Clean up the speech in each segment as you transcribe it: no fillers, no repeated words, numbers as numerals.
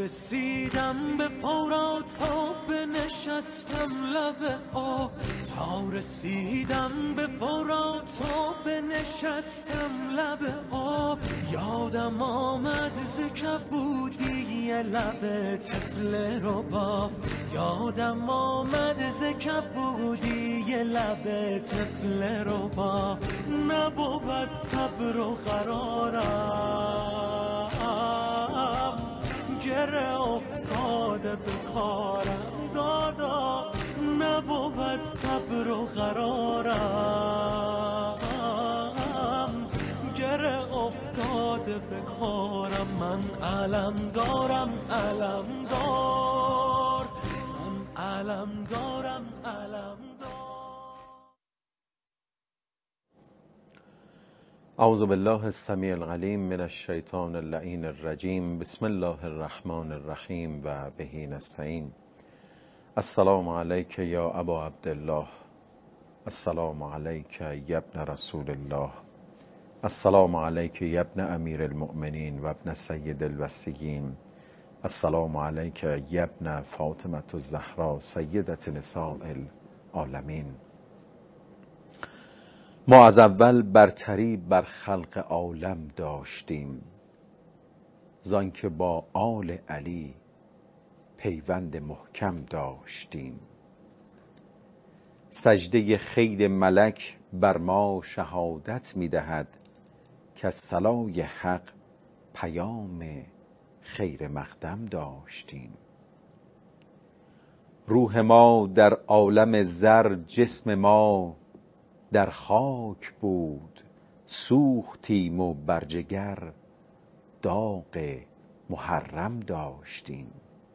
رسیدم به فرات تا بنشستم لب آب، تا رسیدم به فرات تا بنشستم لب آب. یادم آمد ز کبودی لب طفل رباب، یادم آمد ز کبودی لب طفل رباب. نبود صبر و قرارم، گره افتاده به کارم دادا. نبود صبر و قرارم، گره افتاده به کارم. من علم دارم علم دار، من علم دارم علم دار. اعوذ بالله السمیع العلیم من الشیطان اللعین الرجیم. بسم الله الرحمن الرحیم و به نستعین. السلام علیک یا ابا عبدالله، السلام علیک یا ابن رسول الله، السلام علیک یا ابن امیر المؤمنین و ابن سید الوصیین، السلام علیک یا ابن فاطمة الزهرا سیدة نساء العالمین. ما از اول برتری بر خلق عالم داشتیم، زانکه با آل علی پیوند محکم داشتیم. سجده خیل ملک بر ما شهادت می دهد که صلای حق پیام خیر مقدم داشتیم. روح ما در عالم زر، جسم ما در خاک بود. سوختیم و بر جگر داغ محرم داشتیم.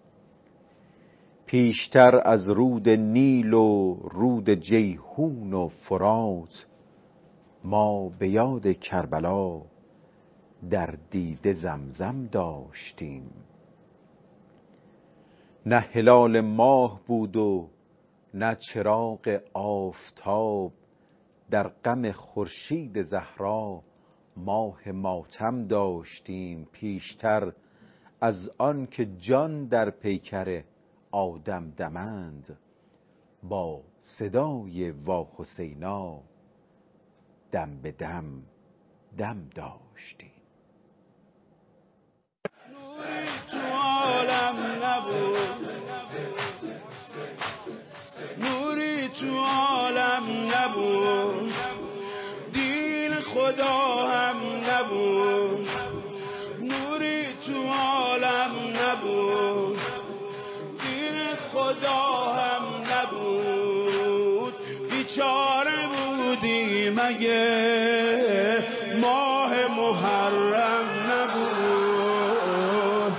پیشتر از رود نیل و رود جیحون و فرات، ما به یاد کربلا در دیده زمزم داشتیم. نه هلال ماه بود و نه چراغ آفتاب، در غم خورشید زهرا ماه ماتم داشتیم. پیشتر از آن که جان در پیکر آدم دمند، با صدای وا حسینا دم به دم دم داشتیم. نوری تو عالم نبود، نوری تو عالم نبود، دین خدا هم نبود. نوری تو عالم نبود، دین خدا هم نبود. بیچاره بودی مگه ماه محرم نبود.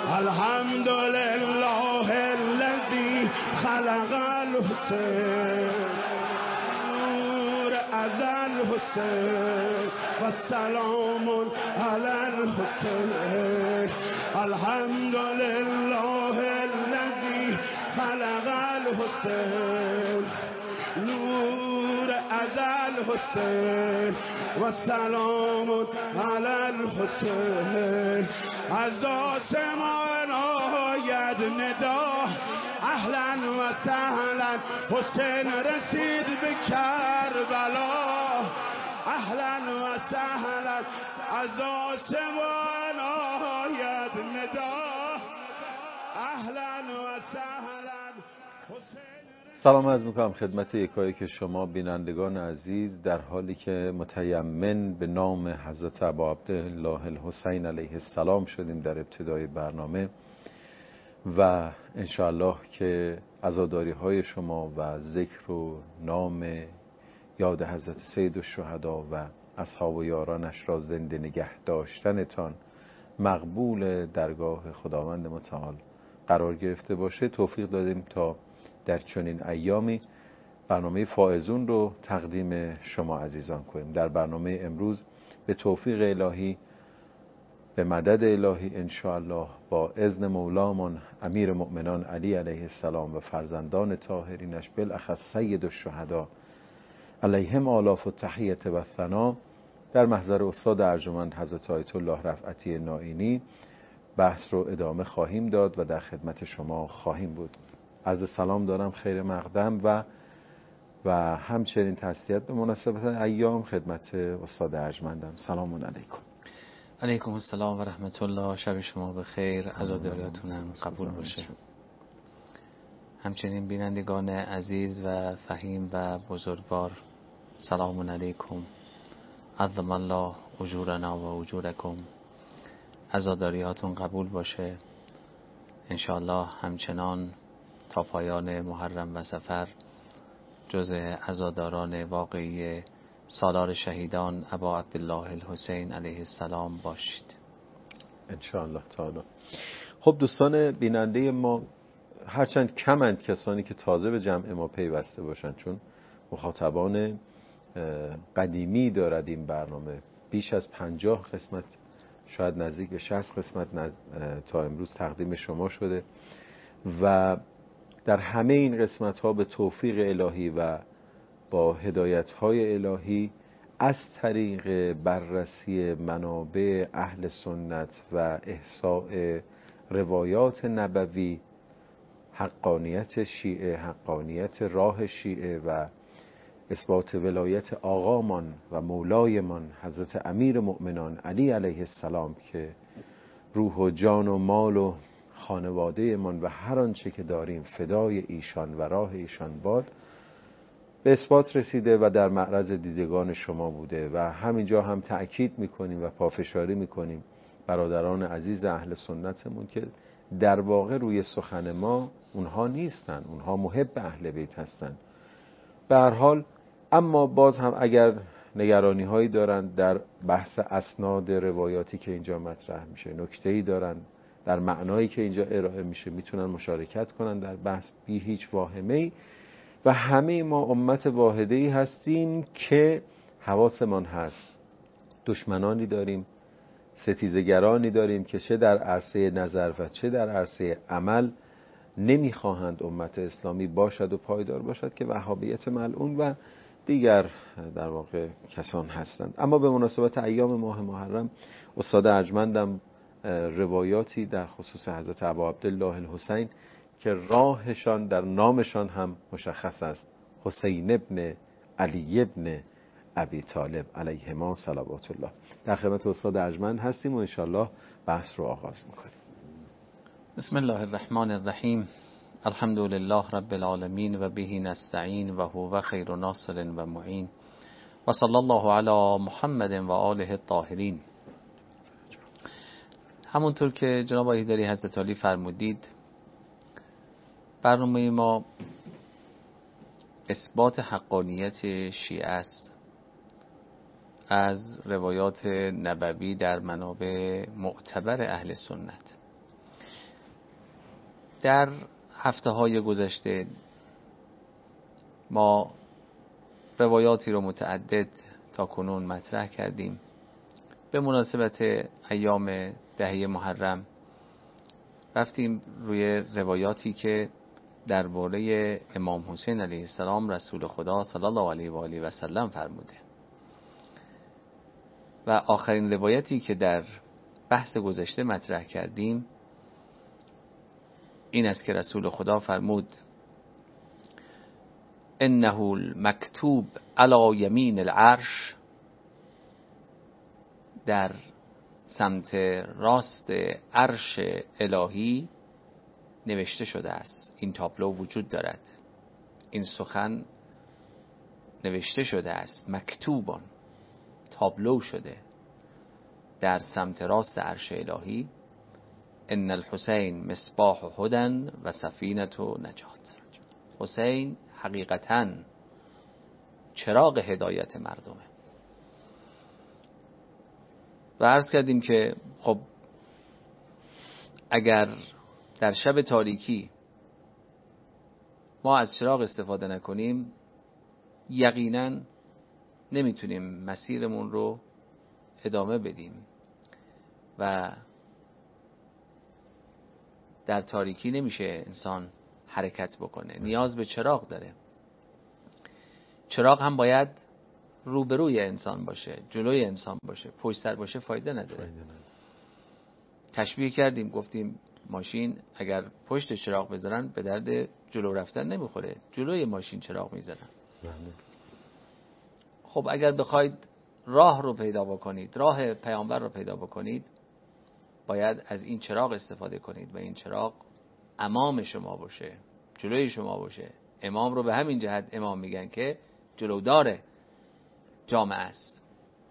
الحمدلله الذی خلق الحسین، نور از الحسین و سلام علی الحسین. الحمدلله الذی خلق الحسین، نور از الحسین و سلام علی الحسین. از آسمان آید ندا اهلا و سهلا، حسین رسید به کربلا. اهلا و سهلا، از آسمان آید ندا اهلا و سهلا، حسین. سلام عرض میکنم خدمت یکایک شما بینندگان عزیز، در حالی که متیمن به نام حضرت ابا عبدالله الحسین علیه السلام شدیم در ابتدای برنامه، و انشاءالله که عزاداری های شما و ذکر و نام یاد حضرت سید الشهدا و اصحاب و یارانش را زنده نگه داشتنتان مقبول درگاه خداوند متعال قرار گرفته باشه. توفیق دادیم تا در چنین ایامی برنامه فائزون رو تقدیم شما عزیزان کنیم. در برنامه امروز به توفیق الهی، به مدد الهی انشاءالله، با اذن مولامون امیر مؤمنان علی علیه السلام و فرزندان طاهرینش، بالاخص سید الشهدا علیهم آلاف التحیة و الثنا، در محضر استاد ارجمند حضرت آیت الله رفعتی نائینی بحث رو ادامه خواهیم داد و در خدمت شما خواهیم بود. عرض سلام دارم خیر مقدم و همچنین تسلیت به مناسبت ایام خدمت استاد ارجمندم. سلام علیکم. علیکم السلام و رحمت الله. شب شما بخیر، عزاداریاتونم قبول باشه. همچنین بینندگان عزیز و فهیم و بزرگوار، سلام علیکم. عظم الله اجورنا و اجورکم. عزاداریاتون قبول باشه انشاءالله. همچنان تا پایان محرم و صفر جز عزاداران واقعی سالار شهیدان ابا عبدالله الحسین علیه السلام باشید انشاءالله تعالی. خب دوستان بیننده ما هرچند کمند کسانی که تازه به جمع ما پیوسته باشند، چون مخاطبان قدیمی دارد این برنامه. بیش از 50 قسمت، شاید نزدیک به 60 قسمت تا امروز تقدیم شما شده و در همه این قسمت ها به توفیق الهی و با هدایت های الهی از طریق بررسی منابع اهل سنت و احصاء روایات نبوی، حقانیت شیعه، حقانیت راه شیعه و اثبات ولایت آقامان و مولایمان حضرت امیر مؤمنان علی علیه السلام که روح و جان و مال و خانواده من و هر آنچه که داریم فدای ایشان و راه ایشان باد، به اثبات رسیده و در معرض دیدگان شما بوده و همینجا هم تأکید میکنیم و پافشاری میکنیم برادران عزیز اهل سنتمون که در واقع روی سخن ما اونها نیستن، اونها محب اهل بیت هستن. به هر حال اما باز هم اگر نگرانی هایی دارن در بحث اسناد روایاتی که اینجا مطرح میشه، نکته‌ای دارن در معنایی که اینجا ارائه میشه، میتونن مشارکت کنن در بحث بی هیچ واهمه‌ای. و همه ما امت واحده‌ای هستیم که حواسمان هست. دشمنانی داریم، ستیزگرانی داریم که چه در عرصه نظر و چه در عرصه عمل نمیخواهند امت اسلامی باشد و پایدار باشد، که وهابیت ملعون و دیگر در واقع کسان هستند. اما به مناسبت ایام ماه محرم استاد ارجمندم روایاتی در خصوص حضرت ابا عبدالله الحسین که راهشان در نامشان هم مشخص است، حسین ابن علی ابن ابی طالب علیهما صلوات الله. در خدمت استاد ارجمند هستیم و انشالله بحث رو آغاز میکنیم. بسم الله الرحمن الرحیم. الحمد لله رب العالمین و به نستعین و هو خیر ناصر و معین و صلی الله علی محمد و آله الطاهرین. همونطور که جناب ایدری حضرت علی فرمودید، برنامه ما اثبات حقانیت شیعه است از روایات نبوی در منابع معتبر اهل سنت. در هفته های گذشته ما روایاتی رو متعدد تا کنون مطرح کردیم. به مناسبت ایام دهه محرم رفتیم روی روایاتی که درباره امام حسین علیه السلام رسول خدا صلی الله علیه و آله و سلم فرموده و آخرین روایتی که در بحث گذشته مطرح کردیم این است که رسول خدا فرمود انه المکتوب علی یمین العرش، در سمت راست عرش الهی نوشته شده است. این تابلو وجود دارد، این سخن نوشته شده است، مکتوبان، تابلو شده در سمت راست عرش الهی. ان الحسین مصباح هدى و سفینه نجات. حسین حقیقتاً چراغ هدایت مردمه. و عرض کردیم که خب اگر در شب تاریکی ما از چراغ استفاده نکنیم، یقینا نمیتونیم مسیرمون رو ادامه بدیم و در تاریکی نمیشه انسان حرکت بکنه. نیاز به چراغ داره. چراغ هم باید روبروی انسان باشه، جلوی انسان باشه. پشت سر باشه فایده نداره. تشبیه کردیم، گفتیم ماشین اگر پشت چراغ بذارن به درد جلو رفتن نمیخوره، جلوی ماشین چراغ میذارن. خب اگر بخواید راه رو پیدا بکنید، راه پیامبر رو پیدا بکنید، باید از این چراغ استفاده کنید و این چراغ امام شما باشه، جلوی شما باشه. امام رو به همین جهت امام میگن که جلودار جامعه است.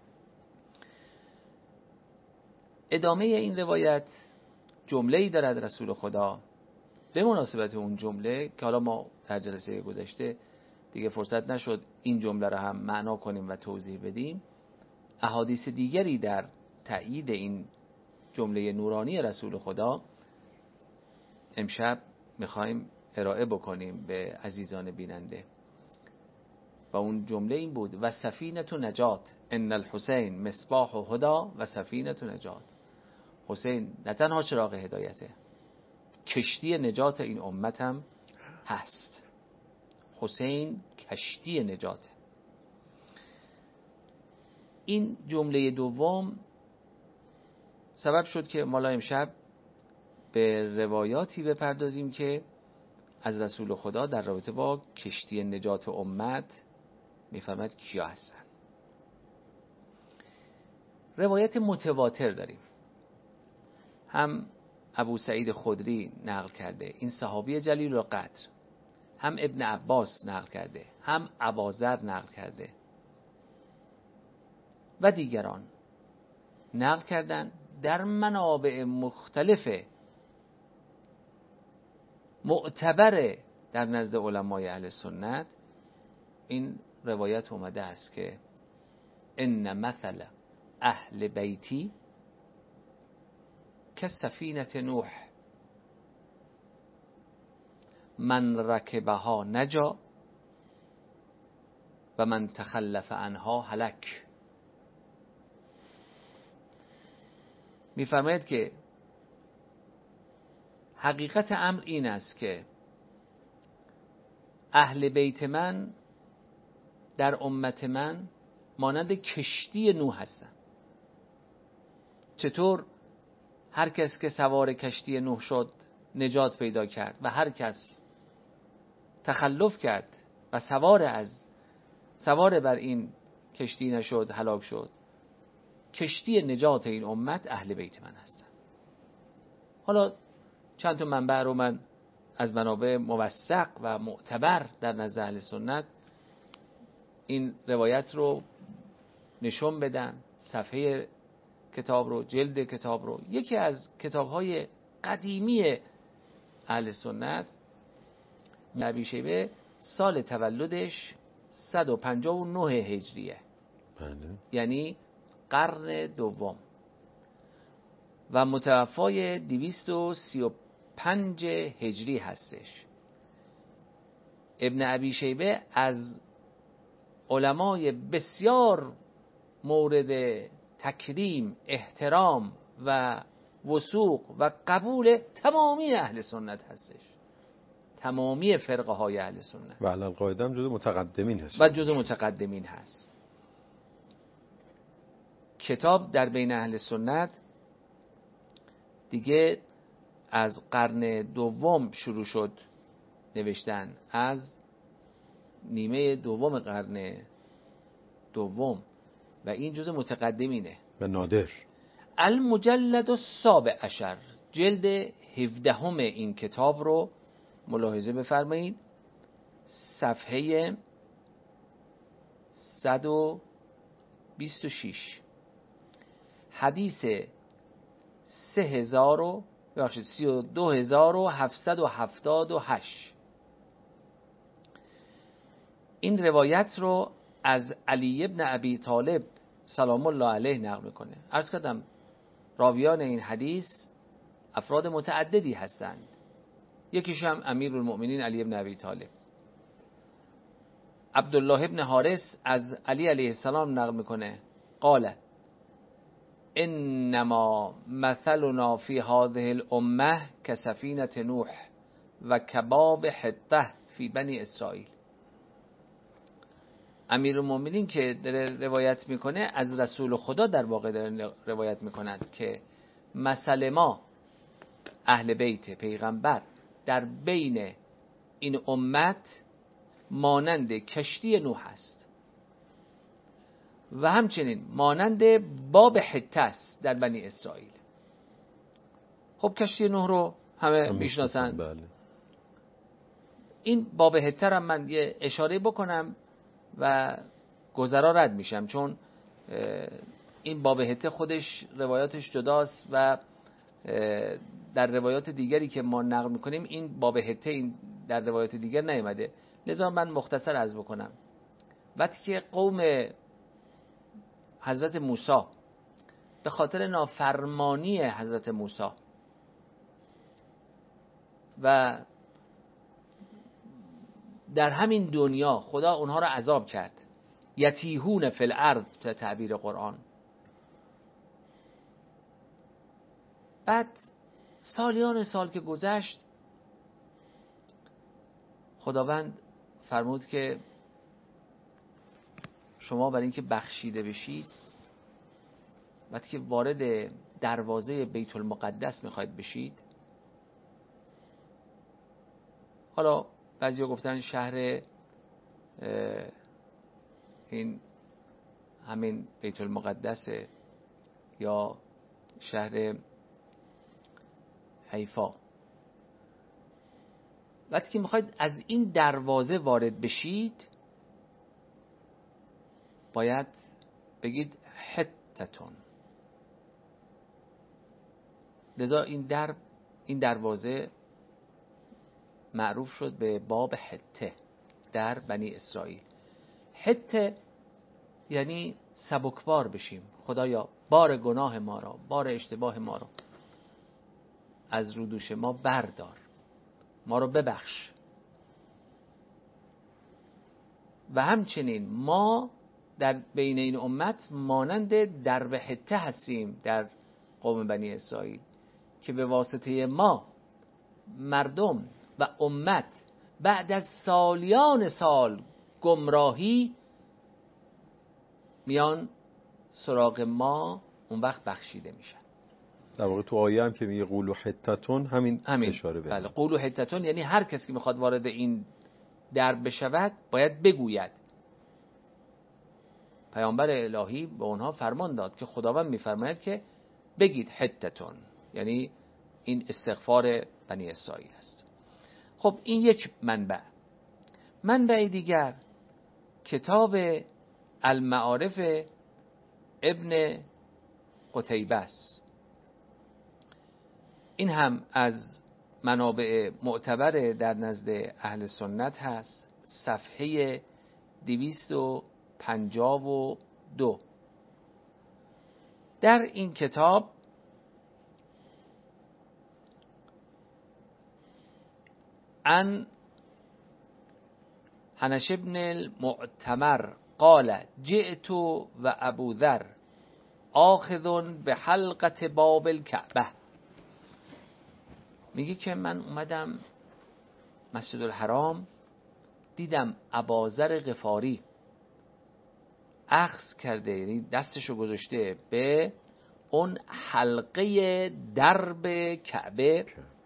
ادامه این روایت جمله‌ای دارد رسول خدا. به مناسبت اون جمله که حالا ما در جلسه گذشته دیگه فرصت نشد این جمله رو هم معنا کنیم و توضیح بدیم، احادیث دیگری در تأیید این جمله نورانی رسول خدا امشب میخوایم ارائه بکنیم به عزیزان بیننده. و اون جمله این بود: و سفینه نجات، ان الحسین مصباح و هدا و سفینه نجات. حسین نه تنها چراغ هدایته، کشتی نجات این امت هم هست. حسین کشتی نجاته. این جمله دوم سبب شد که ما امشب به روایاتی بپردازیم که از رسول خدا در رابطه با کشتی نجات امت میفرماید کیا هستن. روایت متواتر داریم، هم ابو سعید خدری نقل کرده، این صحابی جلیل القدر، هم ابن عباس نقل کرده، هم ابوذر نقل کرده و دیگران نقل کردن در منابع مختلف معتبر در نزد علمای اهل سنت. این روایت اومده است که ان مثل اهل بیتی کسفینه نوح من رکبها نجا و من تخلف عنها هلک. میفرماید که حقیقت امر این است که اهل بیت من در امت من مانند کشتی نوح هستند. چطور هر کس که سوار کشتی نوح شد نجات پیدا کرد و هر کس تخلف کرد و سوار بر این کشتی نشد هلاک شد. کشتی نجات این امت اهل بیت من هستند. حالا چند تا منبع رو من از منابع موثق و معتبر در نزد اهل سنت این روایت رو نشون بدن. صفحه کتاب رو، جلد کتاب رو، یکی از کتاب‌های قدیمی اهل سنت، ابی شیبه سال تولدش 159 هجریه، یعنی قرن دوم، و متوفای 235 هجری هستش. ابن ابی شیبه از علمای بسیار مورد تکریم، احترام و وثوق و قبول تمامی اهل سنت هستش، تمامی فرقه های اهل سنت، و علی القاعده هم جزو متقدمین هست و جزو متقدمین هست. کتاب در بین اهل سنت دیگه از قرن دوم شروع شد نوشتن، از نیمه دوم قرن دوم، و این جزء متقدمینه و نادر. المجلد السابع عشر، جلد 17 این کتاب رو ملاحظه بفرمایید، صفحه 126، حدیث 32778. این روایت رو از علی ابن ابی طالب سلام الله علیه نقل میکنه. عرض کردم راویان این حدیث افراد متعددی هستند، یکیش هم امیرالمؤمنین علی ابن ابی طالب. عبدالله ابن حارث از علی علیه السلام نقل میکنه قال انما مثلنا فی هذه الامه کسفینه نوح و کباب حطه فی بنی اسرائیل. امیرالمؤمنین که داره روایت میکنه از رسول خدا در واقع داره روایت میکنند که مثل ما اهل بیت پیغمبر در بین این امت مانند کشتی نوح است و همچنین مانند باب حته است در بنی اسرائیل. خب کشتی نوح رو همه میشناسن. بله. این باب حته رو من یه اشاره بکنم و گذرا رد میشم، چون این باب حته خودش روایاتش جداست و در روایات دیگری که ما نقل میکنیم این باب حته این در روایات دیگر نیامده، لذا من مختصر عرض بکنم. وقتی که قوم حضرت موسی به خاطر نافرمانی حضرت موسی و در همین دنیا خدا اونها را عذاب کرد، یتیهون فی الارض به تعبیر قرآن، بعد سالیان سال که گذشت خداوند فرمود که شما برای اینکه بخشیده بشید وقتی که وارد دروازه بیت المقدس میخواید بشید، حالا بعضیا گفتن شهر این همین بیت المقدس یا شهر حیفا، وقتی که میخواید از این دروازه وارد بشید باید بگید حتتون. لذا این دروازه معروف شد به باب حته در بنی اسرائیل. حته یعنی سبکبار بشیم، خدایا بار گناه ما را، بار اشتباه ما را از رو دوش ما بردار، ما رو ببخش. و همچنین ما در بین این امت مانند درب حته هستیم در قوم بنی اسرائیل که به واسطه ما مردم و امت بعد از سالیان سال گمراهی میان سراغ ما، اون وقت بخشیده میشن. در واقع تو آیه هم که میگه قولوا حتتون همین اشاره بده. بله، قولوا حتتون یعنی هر کسی که میخواد وارد این درب بشود باید بگوید. پیامبر الهی به اونها فرمان داد که خداوند میفرماید که بگید حتتون، یعنی این استغفار بنی اسرائیل است. خب این یک منبع دیگر کتاب المعارف ابن قتیبه است. این هم از منابع معتبر در نزد اهل سنت هست. صفحه 252 در این کتاب عن حنش ابن المعتمر قال جئت و ابو ذر آخذ به حلقة باب الکعبه. میگه که من اومدم مسجد الحرام، دیدم ابوذر غفاری اخذ کرده، یعنی دستشو گذاشته به اون حلقه درب کعبه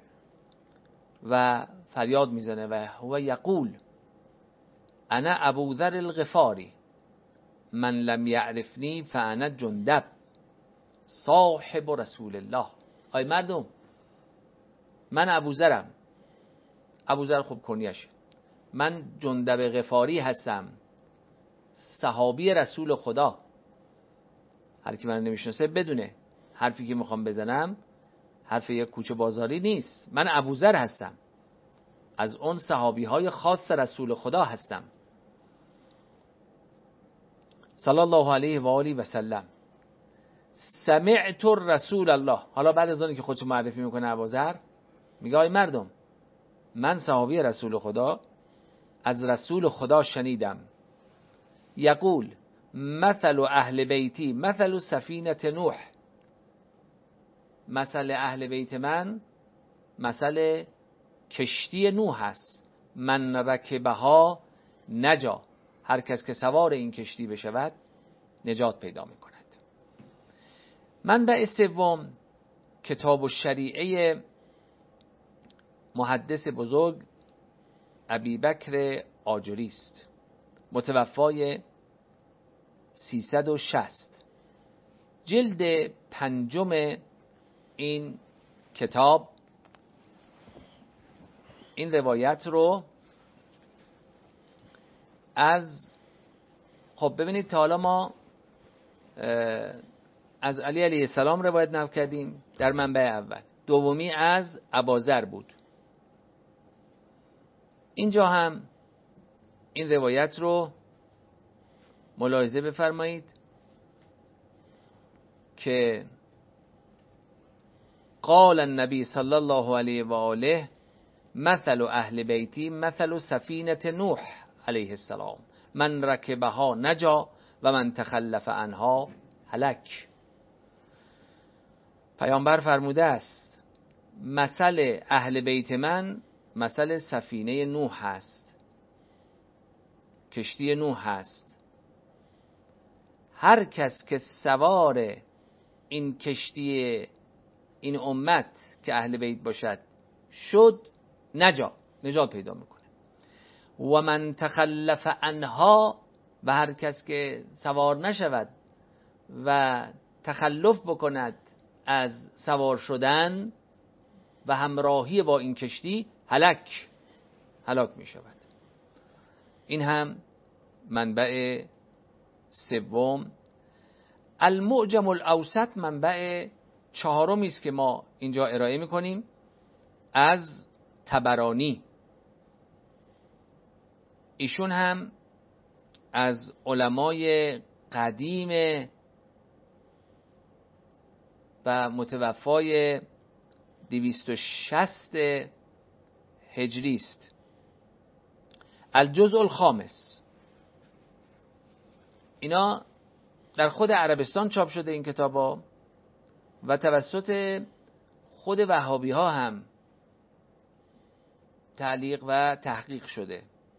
و فریاد میزنه و هو یقول انا ابوذر الغفاری من لم یعرفنی فانا جندب صاحب رسول الله. آی مردم، من ابوذرم. ابوذر خب کنیشه. من جندب غفاری هستم، صحابی رسول خدا. هر کی من نمیشناسه بدونه حرفی که میخوام بزنم حرف یک کوچه بازاری نیست. من ابوذر هستم، از اون صحابی های خاص رسول خدا هستم صلی الله علیه و آله و سلم. سمعت رسول الله. حالا بعد از اون که خودش معرفی میکنه ابوذر میگه آی مردم، من صحابی رسول خدا از رسول خدا شنیدم یقول مثل اهل بیتی مثل سفینه نوح. مثل اهل بیت من مثل کشتی نوح است. من رکبها نجا. هر کس که سوار این کشتی بشود نجات پیدا میکند. منبع سوم کتاب و شریعه محدث بزرگ ابی بکر آجری است، متوفای 360. جلد 5 این کتاب این روایت رو خب ببینید تا حالا ما از علی علیه السلام روایت نقل کردیم در منبع اول، دومی از اباذر بود. اینجا هم این روایت رو ملاحظه بفرمایید که قال النبی صلی الله علیه و آله مثل اهل بیتی مثل سفینه نوح علیه السلام من رکبها نجا و من تخلف عنها هلک. پیامبر فرموده است مثل اهل بیت من مثل سفینه نوح است، کشتی نوح است. هر کس که سوار این کشتی این امت که اهل بیت باشد شد نجات پیدا میکنه. و من تخلف عنها، و هر کس که سوار نشود و تخلف بکند از سوار شدن و همراهی با این کشتی هلاک می شود. این هم منبع سوم. المعجم الاوسط منبع چهارمی است که ما اینجا ارائه میکنیم از طبرانی. ایشون هم از علمای قدیم و متوفای 260 هجری است. الجزء الخامس، اینا در خود عربستان چاپ شده این کتابا و توسط خود وهابی ها هم تعلیق و تحقیق شده.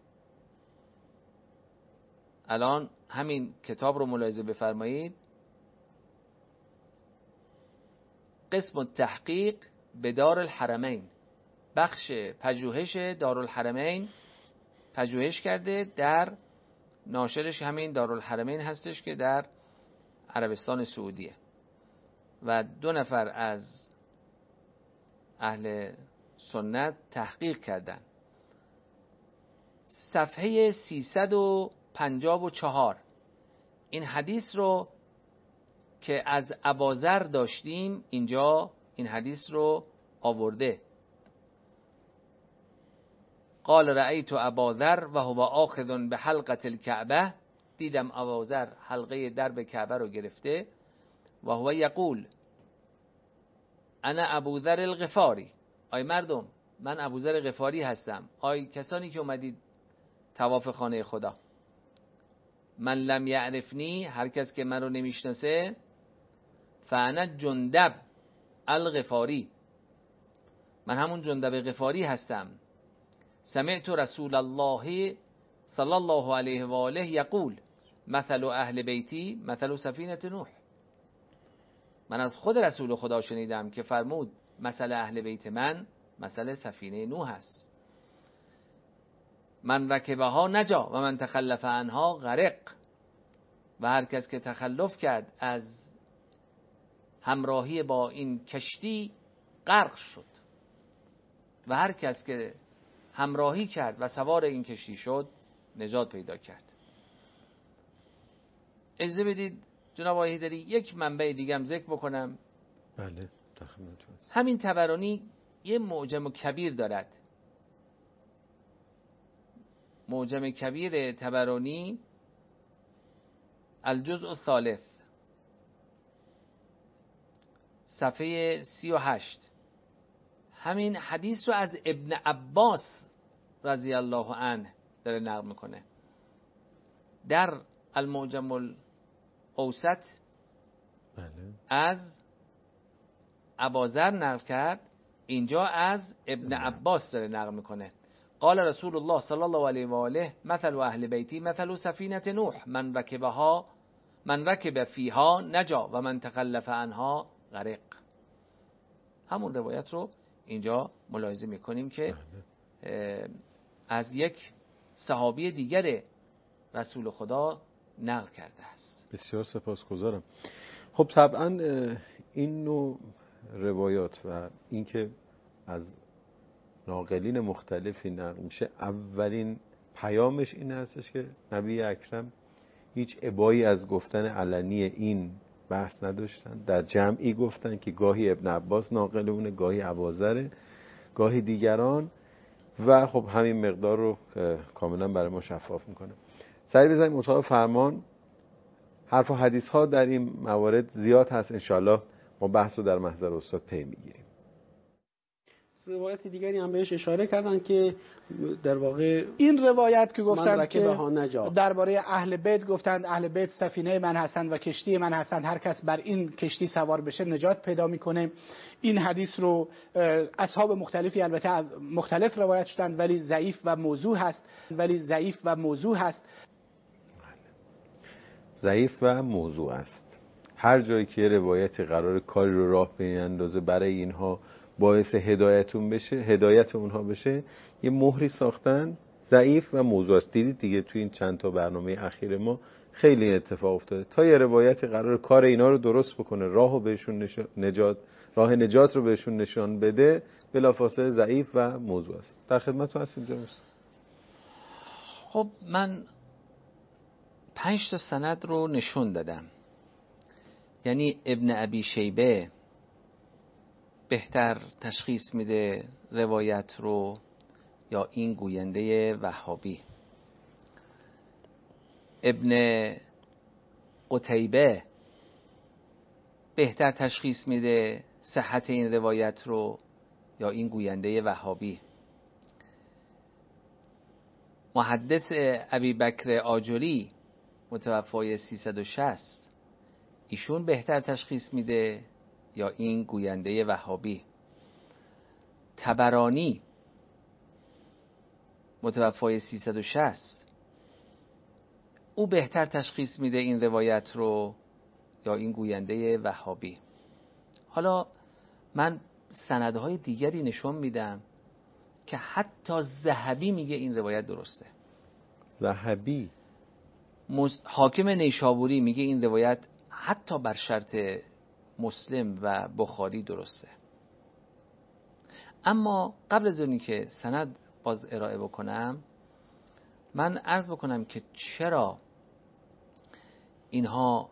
الان همین کتاب رو ملاحظه بفرمایید. قسم التحقیق به دارالحرمین، بخش پژوهش دارالحرمین پژوهش کرده، در ناشرش همین دارالحرمین هستش که در عربستان سعودیه و 2 نفر از اهل سنت تحقیق کردن. صفحه 354 این حدیث رو که از اباذر داشتیم اینجا این حدیث رو آورده. قال رأیت اباذر و هو آخذ به حلقة الکعبه، دیدم اباذر حلقه درب کعبه رو گرفته. و هو یقول انا ابوذر الغفاری، آی مردم من ابوذر غفاری هستم، آی کسانی که اومدید طواف خانه خدا. من لم یعرفنی، هر کس که من رو نمیشناسه، فانا جندب الغفاری، من همون جندب غفاری هستم. سمعت رسول الله صلی الله علیه و آله یقول مثل اهل بیتی مثل سفینه نوح، من از خود رسول خدا شنیدم که فرمود مثل اهل بیت من مثل سفینه نوح است. من رکبها نجا و من تخلف عنها غرق، و هر کس که تخلف کرد از همراهی با این کشتی غرق شد، و هر کس که همراهی کرد و سوار این کشتی شد نجات پیدا کرد. اجازه بدید جناب آقای حیدری یک منبع دیگه هم ذکر بکنم. بله تخمینتون. همین طبرانی یه معجم کبیر دارد. معجم کبیر طبرانی الجزء الثالث صفحه 38 همین حدیث رو از ابن عباس رضی الله عنه داره نقل میکنه. در المعجم الاوسط از اباذر نقل کرد، اینجا از ابن عباس داره نقل میکنه. قال رسول الله صلی الله علیه و آله مثل اهل بیتی مثل سفینه نوح من رکب فیها نجا و من تخلف عنها غرق. همون روایت رو اینجا ملاحظه میکنیم که از یک صحابی دیگر رسول خدا نقل کرده است. بسیار سپاسگزارم. خب طبعا این نوع روایات و اینکه از ناقلین مختلفی نقل میشه، اولین پیامش این هستش که نبی اکرم هیچ ابایی از گفتن علنی این بحث نداشتن. در جمعی گفتن که گاهی ابن عباس ناقل اونه، گاهی ابوذر، گاهی دیگران، و خب همین مقدار رو کاملا برای ما شفاف میکنه. سری بزنیم اتاق فرمان. حرف و حدیث ها در این موارد زیاد هست، انشالله ما بحث رو در محضر استاد پی میگیریم. روایت دیگری هم بهش اشاره کردن که در واقع این روایت که گفتند که نجات درباره اهل بیت گفتند اهل بیت سفینه من هستند و کشتی من هستند، هر کس بر این کشتی سوار بشه نجات پیدا میکنه. این حدیث رو اصحاب مختلفی البته مختلف روایت شدند ولی ضعیف و موضوع هست. ضعیف و موضوع است. هر جایی که روایت قرار کاری رو راه بیندازه برای اینها باعث هدایت اونها بشه، یه مهری ساختن ضعیف و موضوع است. دیدید دیگه توی این چند تا برنامه اخیر ما خیلی اتفاق افتاده. تا یه روایت قرار کار اینا رو درست بکنه، راه نجات رو بهشون نشان بده، بلافاصله ضعیف و موضوع است. در خدمتتون هستیم جناب. خب من 5 تا سند رو نشون دادم. یعنی ابن ابی شیبه بهتر تشخیص میده روایت رو یا این گوینده وهابی. ابن قتیبه بهتر تشخیص میده صحت این روایت رو یا این گوینده وهابی. محدث ابی بکر آجری متوفای 360 ایشون بهتر تشخیص میده یا این گوینده وهابی. طبرانی متوفای 360 او بهتر تشخیص میده این روایت رو یا این گوینده وهابی. حالا من سندهای دیگری نشون میدم که حتی ذهبی میگه این روایت درسته. ذهبی حاکم نیشابوری میگه این روایت حتی بر شرط مسلم و بخاری درسته. اما قبل از اینکه که سند باز ارائه بکنم، من عرض بکنم که چرا اینها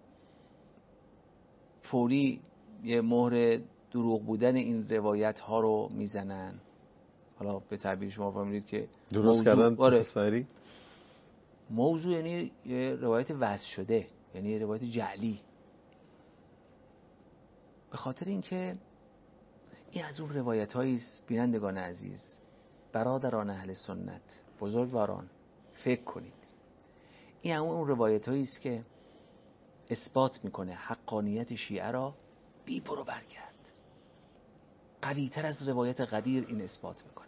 فوری یه مهر دروغ بودن این روایت ها رو میزنن. حالا به تعبیر شما فهمیدید که درست کردن. موضوع یعنی یه روایت وضع شده، یعنی یه روایت جعلی. به خاطر اینکه این از اون روایت هایی است بینندگان عزیز، برادران اهل سنت، بزرگواران، فکر کنید. این اون روایت هایی است که اثبات میکنه حقانیت شیعه را بی برو برگرد. قوی تر از روایت قدیر این اثبات میکنه.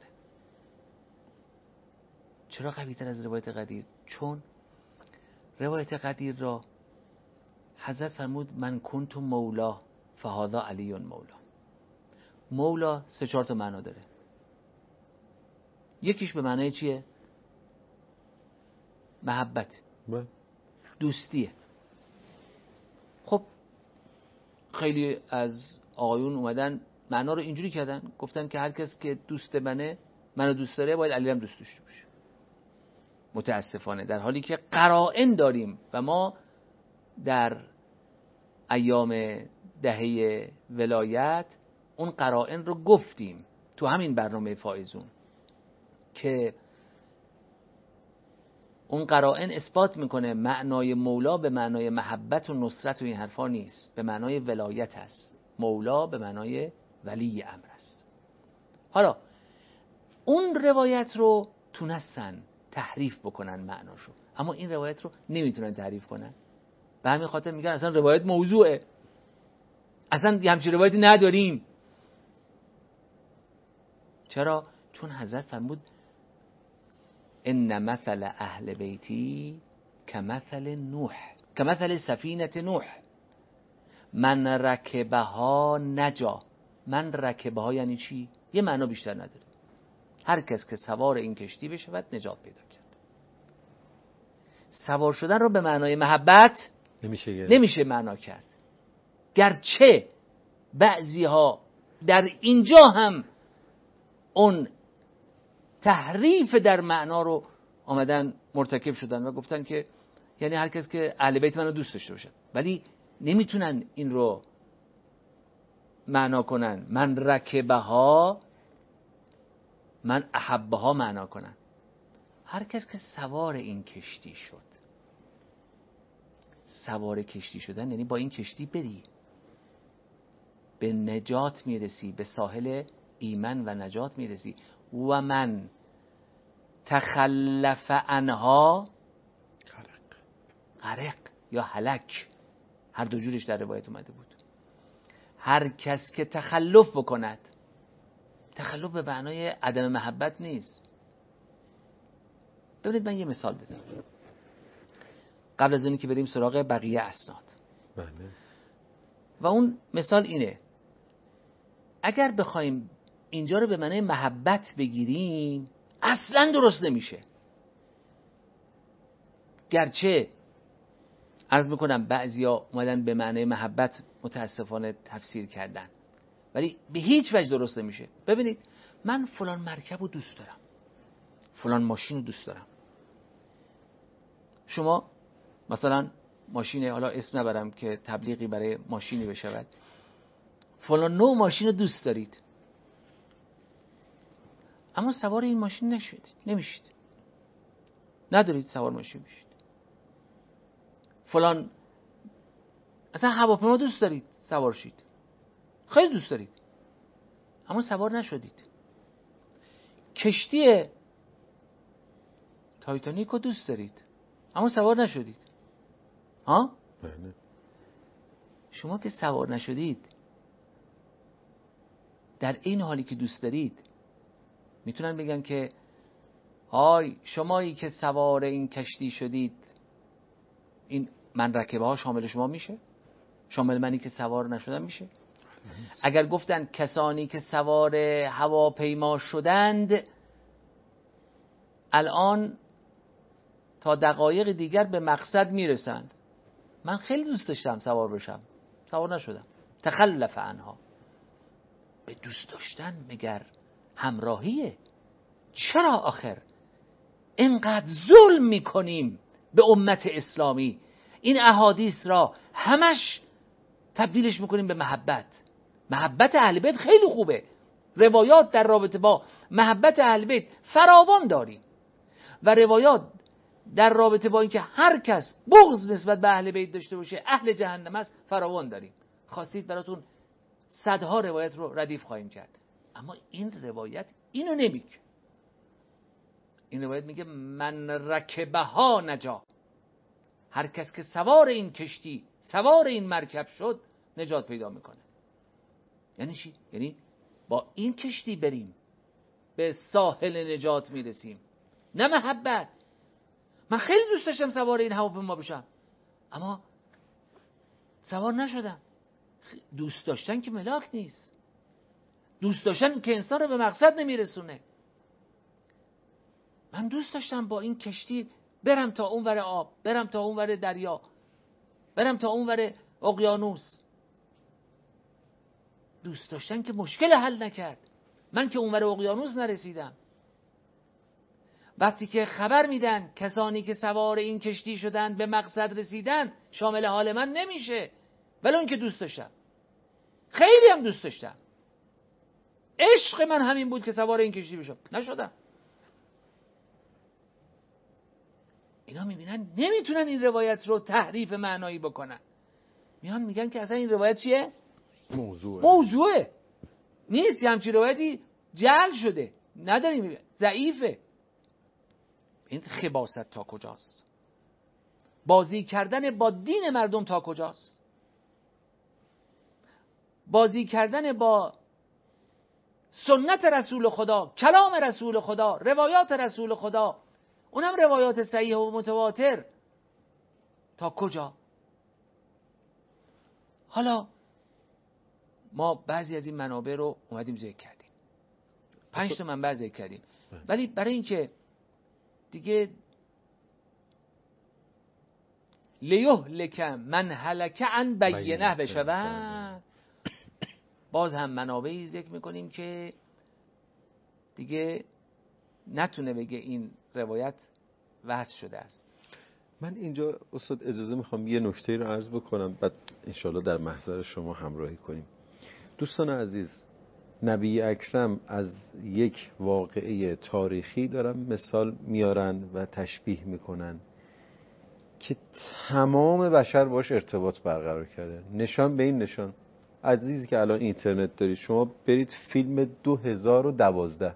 چرا قوی تر از روایت قدیر؟ چون روایت قدیر را حضرت فرمود من کنت مولا فهذا علی مولا. مولا 3-4 تا معنا داره. یکیش به معنای چیه؟ محبت، دوستیه. خب خیلی از آقایون اومدن معنا رو اینجوری کردن، گفتن که هر کس که دوست منو دوست داره باید علی هم دوست داشته باشه. متاسفانه در حالی که قرائن داریم و ما در ایام دهه ولایت اون قرائن رو گفتیم تو همین برنامه فائزون که اون قرائن اثبات میکنه معنای مولا به معنای محبت و نصرت و این حرفا نیست، به معنای ولایت هست. مولا به معنای ولی امر است. حالا اون روایت رو تونستن تحریف بکنن معناشو، اما این روایت رو نمیتونن تحریف کنن. به همین خاطر میگن اصلا روایت موضوعه، اصلا همچین روایتی نداریم. چرا؟ چون حضرت فرمود ان مثل اهل بیتی کمثل نوح، کمثل سفینه نوح من رکبها نجا من رکبه ها یعنی چی؟ یه معنا بیشتر نداره. هر کس که سوار این کشتی بشود نجات پیدا کرد. سوار شدن رو به معنای محبت نمیشه معنا کرد، گرچه بعضی ها در اینجا هم اون تحریف در معنا رو آمدن مرتکب شدن و گفتن که یعنی هر کس که اهل بیت منو دوست داشته باشد، ولی نمیتونن این رو معنا کنن من رکبها من احبها معنا کنن. هر کس که سوار این کشتی شد. سوار کشتی شدن یعنی با این کشتی بری، به نجات میرسی، به ساحل ایمن و نجات میرسی. و من تخلف عنها غرق یا هلک، هر دو جورش در روایت اومده بود. هر کس که تخلف بکند، تخلف به معنای عدم محبت نیست. ببینید من یه مثال بزنم قبل از اینکه بریم سراغ بقیه اسناد. بله. و اون مثال اینه، اگر بخوایم اینجا رو به معنای محبت بگیریم اصلا درست نمیشه. گرچه عرض میکنم بعضیا اومدن به معنای محبت متاسفانه تفسیر کردن، ولی به هیچ وجه درست نمیشه. ببینید من فلان مرکب رو دوست دارم، فلان ماشین رو دوست دارم. شما مثلا ماشین، حالا اسم نبرم که تبلیغی برای ماشینی بشود، فلان نوع ماشین رو دوست دارید، اما سوار این ماشین نمیشید، ندارید سوار ماشین بشید. فلان اصلا هواپیما دوست دارید سوار شید، خیلی دوست دارید، اما سوار نشدید. کشتی تایتانیک رو دوست دارید اما سوار نشدید. ها؟ بله. شما که سوار نشدید در این حالی که دوست دارید، میتونن بگن که های شمایی که سوار این کشتی شدید، این من رکبه ها شامل شما میشه؟ شامل منی که سوار نشدم میشه؟ اگر گفتن کسانی که سوار هواپیما شدند الان تا دقایق دیگر به مقصد میرسند، من خیلی دوست داشتم سوار بشم، سوار نشدم، تخلف عنها. به دوست داشتن مگر همراهیه؟ چرا آخر اینقدر ظلم میکنیم به امت اسلامی؟ این احادیث را همش تبدیلش میکنیم به محبت. محبت اهل بیت خیلی خوبه، روایات در رابطه با محبت اهل بیت فراوان داریم و روایات در رابطه با اینکه هر کس بغض نسبت به اهل بیت داشته باشه اهل جهنم است فراوان داریم. خواستید براتون صدها روایت رو ردیف خواهیم کرد، اما این روایت اینو نمیگه. این روایت میگه من رکبها نجا، هر کس که سوار این کشتی، سوار این مرکب شد نجات پیدا میکنه. یعنی چی؟ یعنی با این کشتی بریم به ساحل نجات میرسیم، نه محبت. من خیلی دوست داشتم سوار این هواپیما بشم اما سوار نشدم. دوست داشتن که ملاک نیست، دوست داشتن که انسان رو به مقصد نمیرسونه. من دوست داشتم با این کشتی برم تا اونور آب، برم تا اونور دریا، برم تا اونور اقیانوس. دوست داشتن که مشکل حل نکرد، من که اونور اقیانوس نرسیدم. وقتی که خبر میدن کسانی که سوار این کشتی شدن به مقصد رسیدن، شامل حال من نمیشه، ولی اون که دوست داشتم، خیلی هم دوست داشتم، عشق من همین بود که سوار این کشتی بشم، نشدم. اینا میبینن نمیتونن این روایت رو تحریف معنایی بکنن، میان میگن که اصلا این روایت چیه؟ موضوعه نیست، همچین روایتی جعل شده، نداریم، ضعیفه. این خباثت تا کجاست؟ بازی کردن با دین مردم تا کجاست؟ بازی کردن با سنت رسول خدا، کلام رسول خدا، روایات رسول خدا، اونم روایات صحیح و متواتر، تا کجا؟ حالا ما بعضی از این منابع رو اومدیم ذکر کردیم، 5 تا منبع ذکر کردیم، ولی برای اینکه دیگه لیهلک من هلک عن بینه بشود، باز هم منابعی ذکر میکنیم که دیگه نتونه بگه این روایت وحث شده است. من اینجا استاد اجازه میخوام یه نکته رو عرض بکنم، بعد انشالله در محضر شما همراهی کنیم. دوستان عزیز، نبی اکرم از یک واقعه تاریخی دارن مثال میارن و تشبیه میکنن که تمام بشر باش ارتباط برقرار کرده. نشان به این نشان، عزیزی که الان اینترنت دارید، شما برید فیلم 2012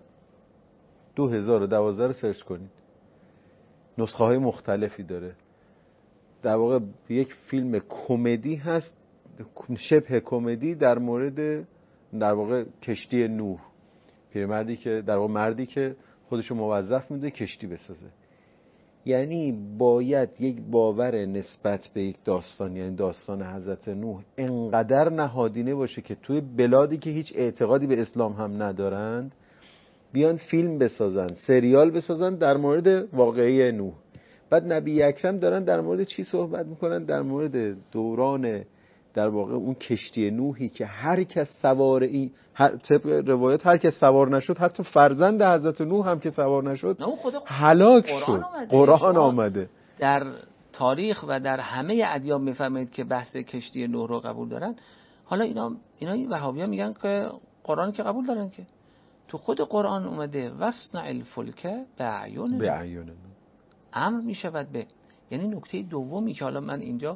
رو سرچ کنید، نسخه های مختلفی داره. در واقع یک فیلم کمدی هست، شبه کمدی، در مورد در واقع کشتی نوح، پیرمردی که در واقع مردی که خودشو موظف میده کشتی بسازه. یعنی باید یک باور نسبت به یک داستان، یعنی داستان حضرت نوح، انقدر نهادینه باشه که توی بلادی که هیچ اعتقادی به اسلام هم ندارند بیان فیلم بسازن، سریال بسازن در مورد واقعه نوح. بعد نبی اکرم دارن در مورد چی صحبت میکنن؟ در مورد دوران در واقع اون کشتی نوحی که هر کس سوار این طبق روایت هر کس سوار نشد، حتی فرزند حضرت نوح هم که سوار نشد هلاک شد. قرآن آمده در تاریخ و در همه ادیان میفرمایید که بحث کشتی نوح رو قبول دارن. حالا اینا وهابی‌ها میگن که قرآن که قبول دارن، که تو خود قرآن اومده وصنع الفلک باعیوننا، امر میشود به، یعنی نکته دومی که حالا من اینجا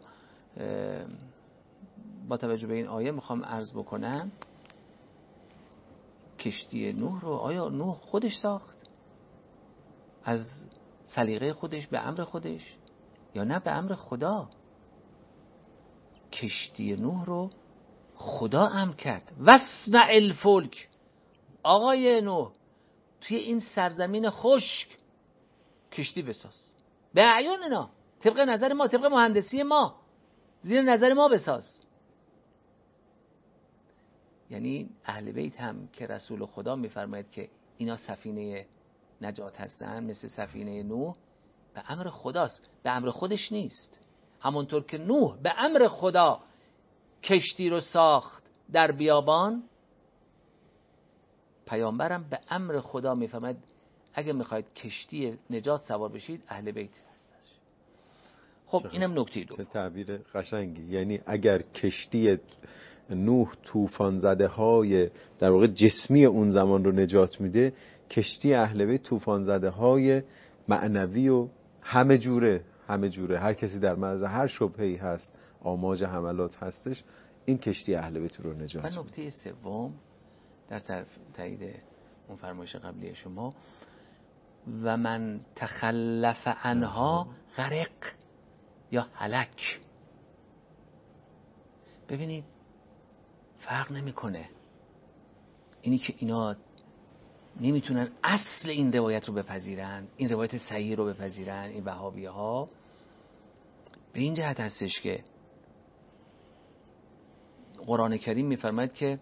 با توجه به این آیه میخوام عرض بکنم، کشتی نوح رو آیا نوح خودش ساخت از سلیقه خودش به امر خودش یا نه به امر خدا؟ کشتی نوح رو خدا امر کرد، وصنع الفلک، آقای نوح توی این سرزمین خشک کشتی بساز، به اعیاننا، طبق نظر ما، طبق مهندسی ما، زیر نظر ما بساز. یعنی اهل بیت هم که رسول خدا میفرماید که اینا سفینه نجات هستن، مثل سفینه نوح، به امر خداست، به امر خودش نیست. همونطور که نوح به امر خدا کشتی رو ساخت در بیابان، پیامبرم به امر خدا میفرماید اگه میخواید کشتی نجات سوار بشید اهل بیت هستش. خب اینم نکته دو. چه تعبیر قشنگی. یعنی اگر کشتی نوح طوفان زده های در واقع جسمی اون زمان رو نجات میده، کشتی اهل بیت طوفان زده های معنوی و همه جوره هر کسی در معرض هر شبهه‌ای هست، آماج حملات هستش، این کشتی اهل بیت رو نجات میده. و نکته سوم در تایید اون فرمایش قبلی شما، و من تخلف عنها غرق یا هلک. ببینید فرق نمیکنه، اینی که اینا نمیتونن اصل این روایت رو بپذیرن، این روایت صحیح رو بپذیرن، این وهابیه ها، به این جهت هستش که قرآن کریم میفرماید که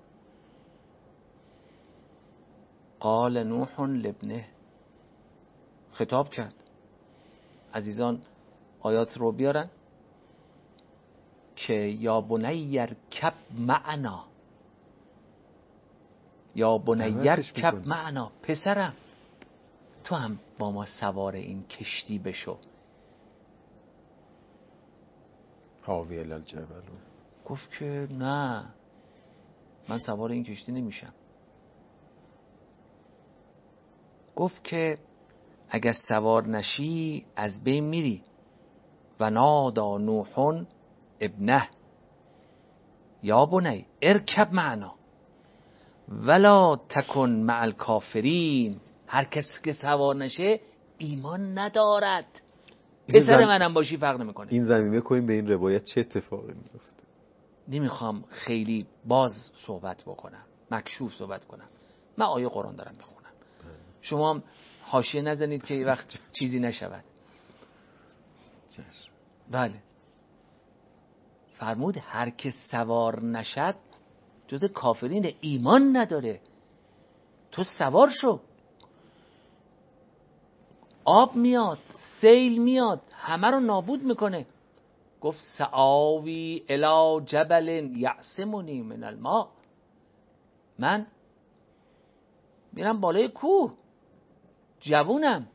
قال نوح لابنه، خطاب کرد. عزیزان آیات رو بیارن که یا بنی ارکب معنا، یا بنی ارکب معنا، پسرم تو هم با ما سوار این کشتی بشو. حاوی الجبل، گفت که نه، من سوار این کشتی نمیشم. گفت که اگر سوار نشی از بین میری. و نادا نوح ابنه یا بنی ارکب معنا ولا تکن مع الکافرین، هر کسی که سوار نشه ایمان ندارد. پسر منم باشی فرق نمیکنه. این زمینه کنیم به این روایت چه اتفاقی میفته. نمیخوام خیلی باز صحبت بکنم، مکشوف صحبت کنم، من آیه قرآن دارم میخونم. شما هم حاشیه نزنید که یه وقت چیزی نشود. بله فرمود هر که سوار نشد جز کافرین، ایمان نداره. تو سوار شو، آب میاد، سیل میاد، همه رو نابود میکنه. گفت سآوی الی جبل یعصمنی من الماء، من میرم بالای کوه، جوونم،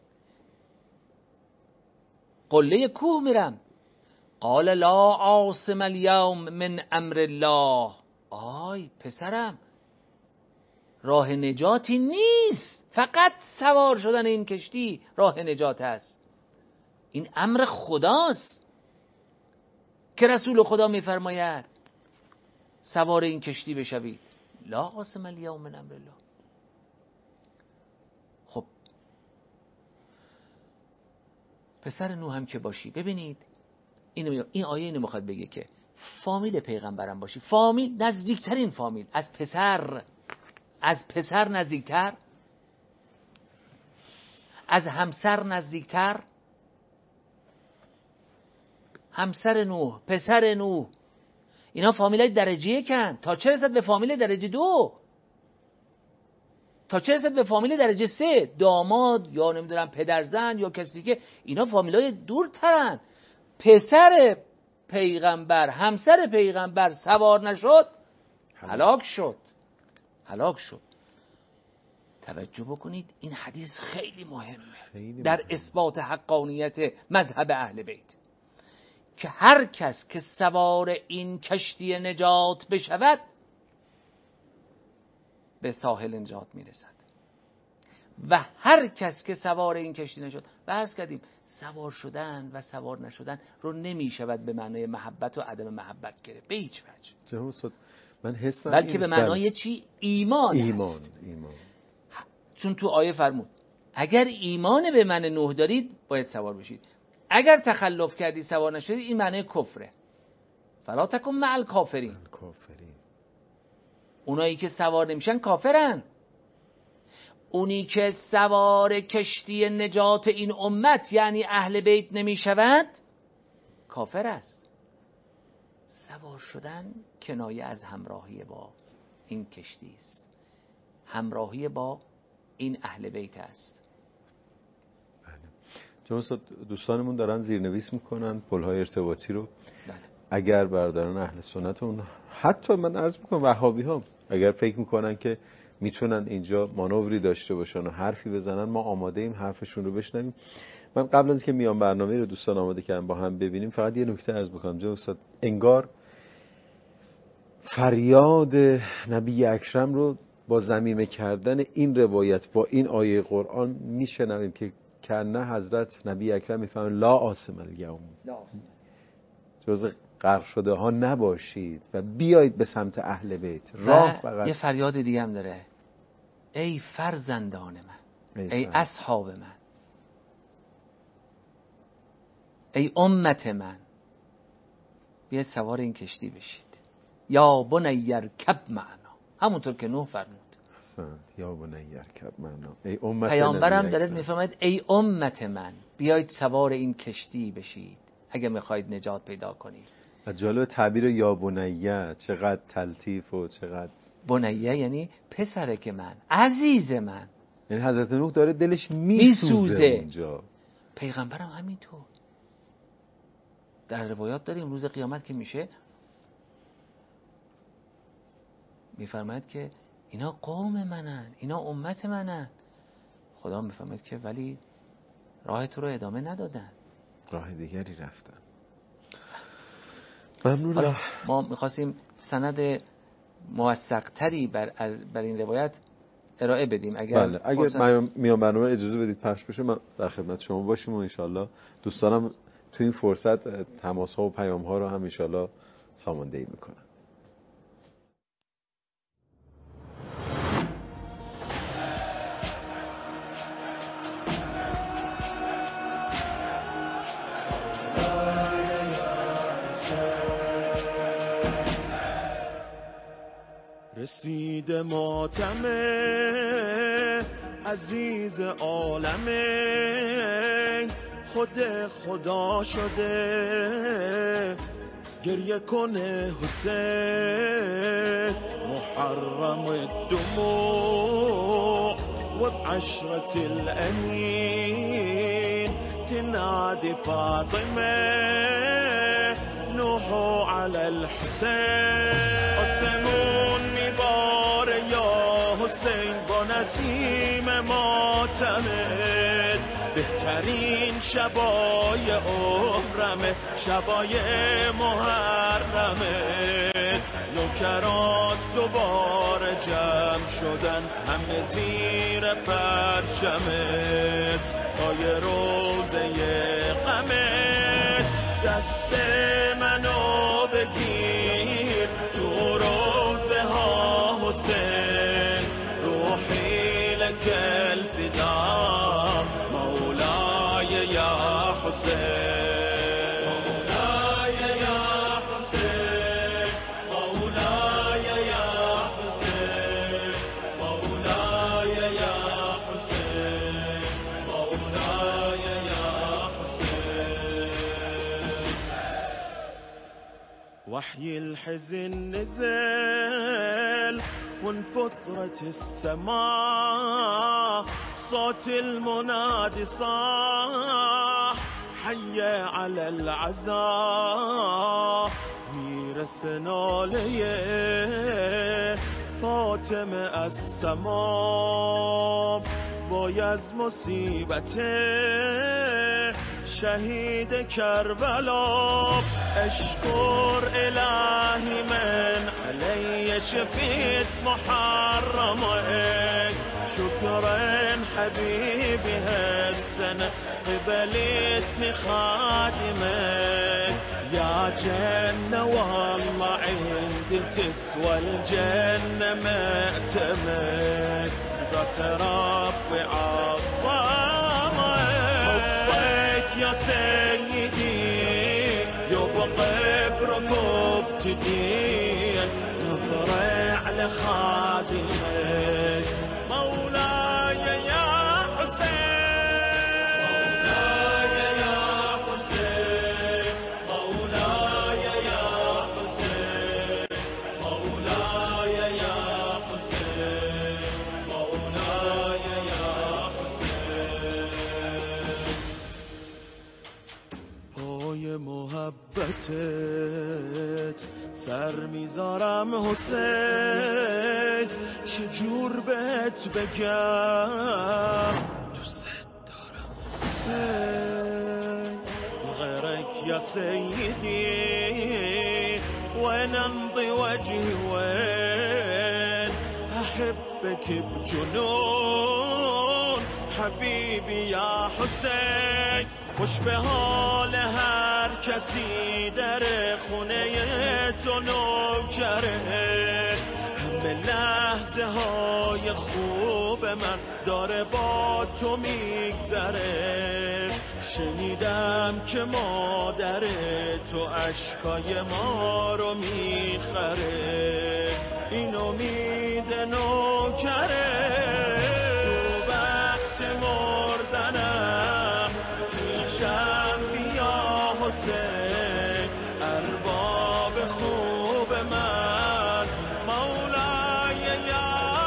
قله کوه میرم. قال لا عاصم اليوم من امر الله. آی پسرم، راه نجاتی نیست، فقط سوار شدن این کشتی راه نجات است. این امر خداست که رسول خدا میفرماید سوار این کشتی بشوید. لا عاصم اليوم من امر الله. خب پسر نوح هم که باشی، ببینید این آیه اینو میخواد بگه که فامیل پیغمبرم باشی، فامیل، نزدیکترین فامیل، از پسر نزدیکتر، از همسر نزدیکتر. همسر نوح، پسر نوح، اینا فامیلای درجه یکن. تا چه رسد به فامیل درجه 2، تا چه رسد به فامیل درجه 3، داماد یا نمیدونم پدرزن یا کسی که، اینا فامیلای دورترن. پسر پیغمبر، همسر پیغمبر سوار نشد، هلاک شد. توجه بکنید، این حدیث خیلی مهمه در اثبات حقانیت مذهب اهل بیت، که هر کس که سوار این کشتی نجات بشود به ساحل نجات میرسد، و هر کس که سوار این کشتی نشد، و عرض کردیم سوار شدن و سوار نشدن رو نمیشود به معنای محبت و عدم محبت گرفت به هیچ وجه، من حسم بلکه به معنای چی؟ ایمان. چون تو آیه فرمود اگر ایمان به من نوح دارید باید سوار بشید، اگر تخلف کردی سوار نشدید این معنی کفره. فلا تکن مع الکافرین. اونایی که سوار نمیشن کافرن. اونی که سوار کشتی نجات این امت یعنی اهل بیت نمیشود کافر است. سوار شدن کنایه از همراهی با این کشتی است، همراهی با این اهل بیت است. چون دوستانمون دارن زیرنویس میکنن پل‌های ارتباطی رو. بله. اگر برادران اهل سنتون، حتی من عرض میکنم وهابی ها، اگر فکر میکنن که میتونن اینجا مانوری داشته باشن و حرفی بزنن، ما آماده ایم حرفشون رو بشنویم. من قبل از که میام برنامه رو دوستان آماده کردم با هم ببینیم، فقط یه نکته عرض بکنم جناب استاد، انگار فریاد نبی اکرم رو با ضمیمه کردن این روایت با این آیه قرآن میشنویم که کنه حضرت نبی اکرم میفهمن لا عاصم الیوم، جز غرق شده ها نباشید و بیایید به سمت اهل بیت. راه فقط یه فریاد دیگه هم داره، ای فرزندان من، ای اصحاب من، ای امت من، بیاید سوار این کشتی بشید. یا بنی ارکب معنا، همونطور که نوح فرمود. یا بنی ارکب معنا. ای امت، پیامبرم داره میفرماید ای امت من، بیایید سوار این کشتی بشید اگه میخواید نجات پیدا کنید. جالب تعبیر یا بنیه، چقدر تلطیف و چقدر بنیه یعنی پسرک من، عزیز من، یعنی حضرت نوح داره دلش میسوزه اونجا. پیغمبرم همینطور. در روایات داریم روز قیامت که میشه میفرماید که اینا قوم منن، اینا امت منن. خدا میفرماید که ولی راه تو رو ادامه ندادن، راه دیگری رفتن. ممنونم. حالا ما میخواستیم سند موثق‌تری بر این روایت ارائه بدیم. اگر میان برنامه اجازه بدید پخش بشه من در خدمت شما باشیم و انشالله دوستانم تو این فرصت تماس ها و پیام ها رو هم انشالله ساماندهی میکنن. رسید ماتم عزیز عالمه، خود خدا شده گریه کنه حسین محرم الدموع وبعشرة الأنين تنادي فاطمة نوحوا على الحسين آسمون میبار یا حسین با نسیم ماتمت بهترین شبای عمرمه شبای محرمه نوکرات دوباره جمع شدن همه زیر پرچمت پای روزه غمت دست منو بگیر تو روزه ها حسین روحی لك الفداء مولاي يا حسين مولاي يا حسين مولاي يا حسين مولاي يا حسين مولاي يا حسين وحي الحزن نزل وانفطرت السماء صوت المنادي صاح حي على العزاء میرسنا لیه فاطمه از سما وای از مصیبت شهید کربلا اشکر الهی من علی شفیت محرمك شكرا حبيبي هالسنة قبلتني خادمك يا جنة والله عندي تسوى الجنة مأتمك ذات ربي عظامك حبك يا سيدي يبقى بركبتي نظرة على خادمك مولاي يا حسين مولاي يا حسين مولاي يا حسين مولاي يا حسين مولاي يا حسين پای محبتت سر میذارم حسین چجور بهت بگم دوست دارم حسین غيرك يا سيدي وين امضي وجهي وين احبك بجنون حبيبي يا حسين خوش به حال هر کسی در خونه تو نوکره همه لحظه های خوب من داره با تو میگذره شنیدم که مادر تو اشکای ما رو میخره این امید نوکره تو وقت مردنم پیشم بیا حسین ارباب خوب من مولاي يا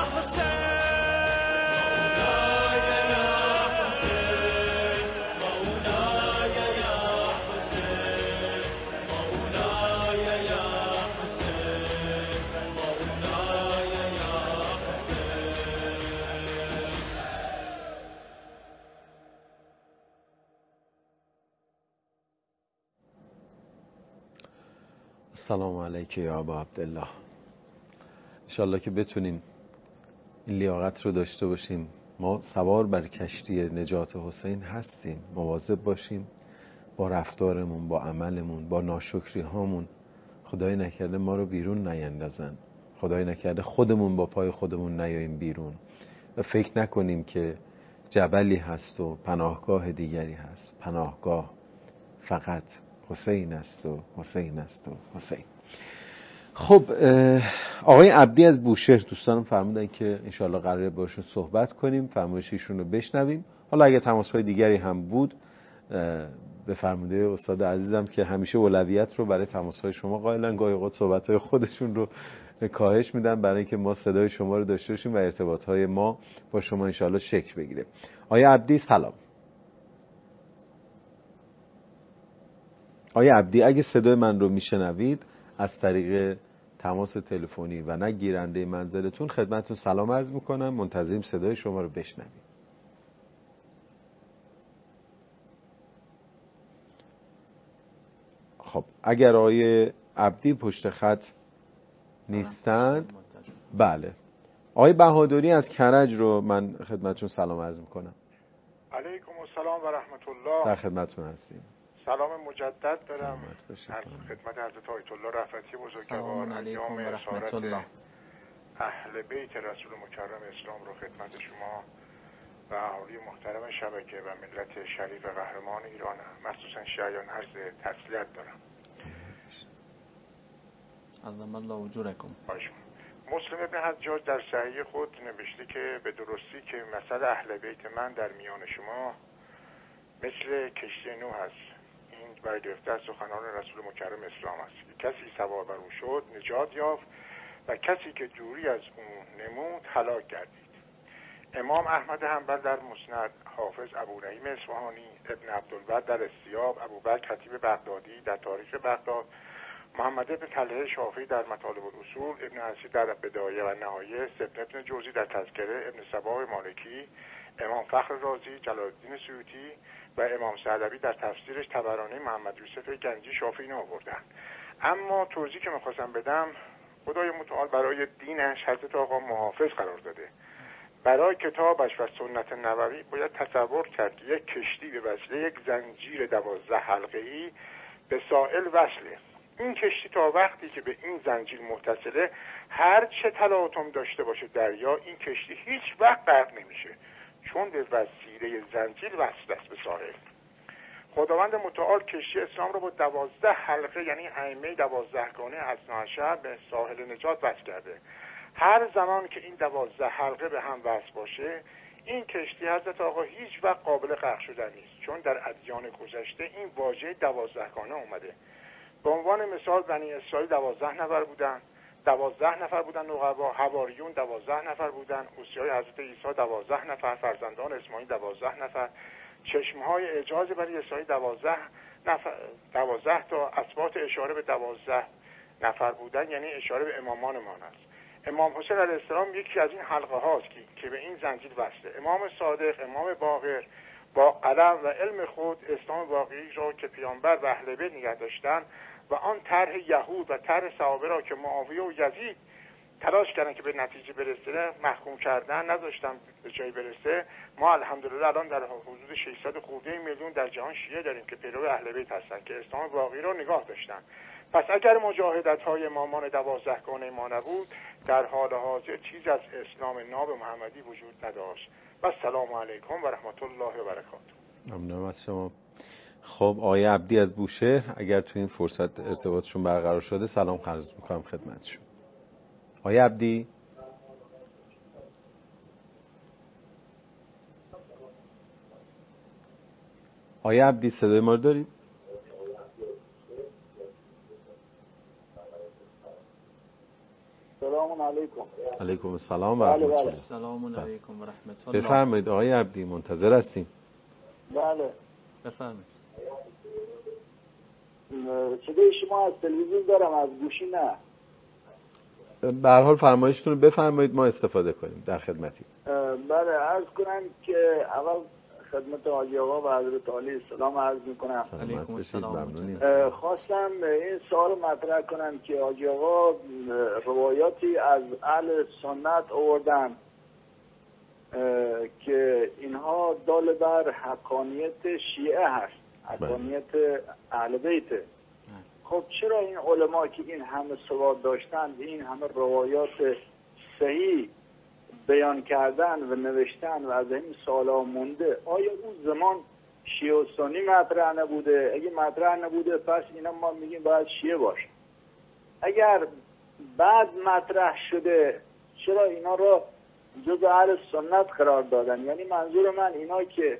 حسين مولاي يا حسين مولاي يا حسين مولاي يا حسين مولاي يا حسين السلام علیکم یا ابا عبدالله. انشالله که بتونیم این لیاقت رو داشته باشیم ما سوار بر کشتی نجات حسین هستیم، مواظب باشیم با رفتارمون، با عملمون، با ناشکری هامون خدای نکرده ما رو بیرون نیندازن، خدای نکرده خودمون با پای خودمون نیاییم بیرون و فکر نکنیم که جبلی هست و پناهگاه دیگری هست. پناهگاه فقط حسین است و حسین است و حسین. خب آقای عبدی از بوشهر دوستانم فرمودن که انشالله قراره باشون صحبت کنیم، فرمایششون رو بشنویم. حالا اگه تماس‌های دیگری هم بود به فرموده استاد عزیزم که همیشه اولویت رو برای تماس‌های شما قائلن، گاهی اوقات صحبت‌های خودشون رو کاهش میدن برای اینکه ما صدای شما رو داشته باشیم و ارتباط‌های ما با شما انشالله شکل بگیره. آیا عبدی سلام. آیا عبدی اگه صدای من رو میشنوید از طریق تماس تلفنی و نه گیرنده منزلتون خدمتتون سلام عرض میکنم، منتظریم صدای شما رو بشنویم. خب اگر آقای عبدی پشت خط نیستند، بله آقای بهادری از کرج رو من خدمتتون سلام عرض میکنم. علیکم السلام و رحمت الله. در خدمتتون هستیم. سلام مجدد دارم از خدمت حضرت آیت الله رفعتی بزرگوار. سلام علیکم و رحمت الله. اهل بیت رسول مکرم اسلام رو خدمت شما و اهالی محترم شبکه و ملت شریف قهرمان ایران مخصوصا شیعیان عرض تسلیت دارم. عظم الله اجورکم. مسلم ابن حجاج در صحیح خود نوشته که به درستی که مثل اهل بیت من در میان شما مثل کشتی نوح است. این برگرفته از سخنان رسول مکرم اسلام است که کسی سوار بر او شد نجات یافت و کسی که دوری از او نمود هلاک گردید. امام احمد حنبل در مسند، حافظ ابو رحیم اصفهانی، ابن عبدالبر در استیاب، ابوبکر خطیب بغدادی در تاریخ بغداد، محمد ابن طلحه شافعی در مطالب الاصول، ابن حسیر در بدایه و نهایه، ابن ابن جوزی در تذکره، ابن صباح مالکی، امام فخر رازی، جلال الدین سیوطی و امام سعدوی در تفسیرش، طبرانی، محمد یوسف گنجی شافعی آوردن. اما توضیحی که می‌خواستم بدم، خدای متعال برای دینش حضرت آقا محافظ قرار داده. برای کتابش و سنت نبوی باید تصور کرد که یک کشتی به وسیله یک زنجیر 12 حلقه‌ای به ساحل وصله. این کشتی تا وقتی که به این زنجیر متصله، هر چه تلاطم داشته باشه دریا، این کشتی هیچ وقت غرق نمیشه، چون به وسیله زنجیر وصل است به ساحل. خداوند متعال کشتی اسلام را با 12 حلقه یعنی ائمه 12 گانه اثناعشر به ساحل نجات وصل کرده. هر زمان که این 12 حلقه به هم وصل باشه، این کشتی حضرت آقا هیچ وقت قابل غرق شدن نیست، چون در ادیان گذشته این واژه 12 گانه اومده. به عنوان مثال بنی اسرائیل 12 نفر بودن، 12 نفر بودن نقبا، حواریون 12 نفر بودن، اوصیای حضرت عیسی 12 نفر، فرزندان اسماعیل 12 نفر، چشمهای اعجاز بنی اسرائیل 12 نفر، 12 تا اسباط اشاره به 12 نفر بودن، یعنی اشاره به امامان است. امام حسین علیه السلام یکی از این حلقه هاست که به این زنجیر وصله. امام صادق، امام باقر با قلم و علم خود اسلام واقعی را که پیامبر و اهل بیت نگه داشتن و آن طرح یهود و طرح صحابه را که معاویه و یزید تلاش کردن که به نتیجه برسه محکوم کردن، نذاشتن به جای برسه. ما الحمدلله الان در حدود 600 خورده میلیون در جهان شیعه داریم که پیرو اهل بیت هستن که اسلام واقعی را نگاه داشتن. پس اگر مجاهدت‌های امامان 12 گانه ما نبود، در حال حاضر چیز از اسلام ناب محمدی وجود نداشت. و السلام علیکم و رحمت الله و برکاته. ممنونم از شما. خب آقای عبدی از بوشهر اگر تو این فرصت ارتباطشون برقرار شده سلام عرض می‌کنم خدمتشون. آقای عبدی آقای عبدی صدای ما رو دارید؟ سلام علیکم. علیکم السلام و رحمت الله. سلام علیکم و رحمت الله. بفرمایید آقای عبدی، منتظر هستیم. بله بفرمایید. صدای شما از تلویزیون دارم، از گوشی نه. به هر حال فرمایشتون رو بفرمایید ما استفاده کنیم، در خدمتیم. بله عرض کنم که اول خدمت حاجی آقا و حضرت علی سلام عرض میکنم. علیکم السلام. خواستم این سوال مطرح کنم که حاجی آقا روایاتی از اهل سنت آوردن که اینها دال بر حقانیت شیعه هست، حقانیت اهل بیت. خب چرا این علما که این همه سواد داشتن، این همه روایات صحیح بیان کردن و نوشتن و از این سالا مونده، آیا اون زمان شیعه و سنی مطرح نبوده؟ اگه مطرح نبوده پس اینا ما میگیم باید شیعه باشه. اگر بعد مطرح شده چرا اینا رو جز اهل سنت قرار دادن؟ یعنی منظور من اینا که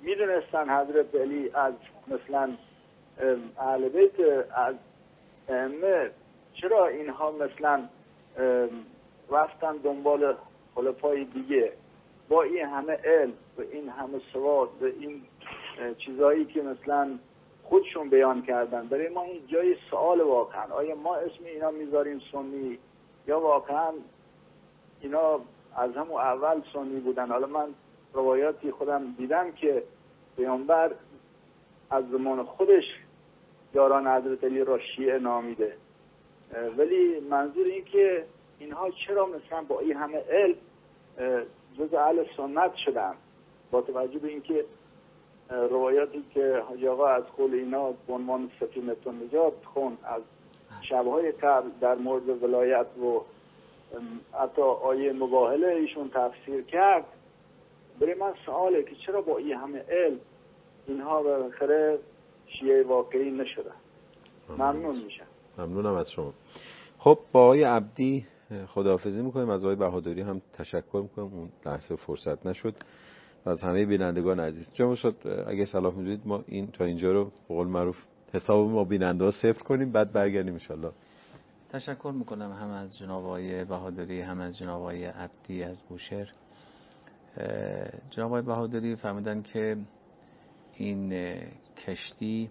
میدونستن حضرت علی از مثلا اهل بیت، از ائمه، چرا اینها مثلا رفتن دنبال خلفای دیگه با این همه علم و این همه سواد و این چیزایی که مثلا خودشون بیان کردن؟ برای ما این جای سوال واقعا. آیا ما اسم اینا میذاریم سنی یا واقعا اینا از همون اول سنی بودن؟ حالا من روایاتی خودم دیدم که پیامبر از زمان خودش یاران حضرت علی را شیعه نامیده، ولی منظور این که اینها چرا مثلا با این همه علم جز اهل سنت شدن، با توجه به اینکه روایاتی که حاجی آقا از قول اینا به عنوان سفینه النجات خون از شبهای قبل در مورد ولایت و حتی آیه مباهله ایشون تفسیر کرد، برای من سواله که چرا با این همه علم اینها بالاخره شیعه واقعی نشدن. ممنون میشم. ممنونم از شما. خب با آقای عبدی خداحافظی میکنیم، از آقای بهادری هم تشکر میکنیم، اون لحظه فرصت نشد، و از همه بینندگان عزیز. جناب استاد اگه صلاح میدونید ما این تا اینجا رو به قول معروف حساب ما بیننده ها صفر کنیم، بعد برگردیم ان شاءالله. تشکر میکنم هم از جناب آقای بهادری هم از جناب آقای عبدی از بوشهر. جناب آقای بهادری فرمودن که این کشتی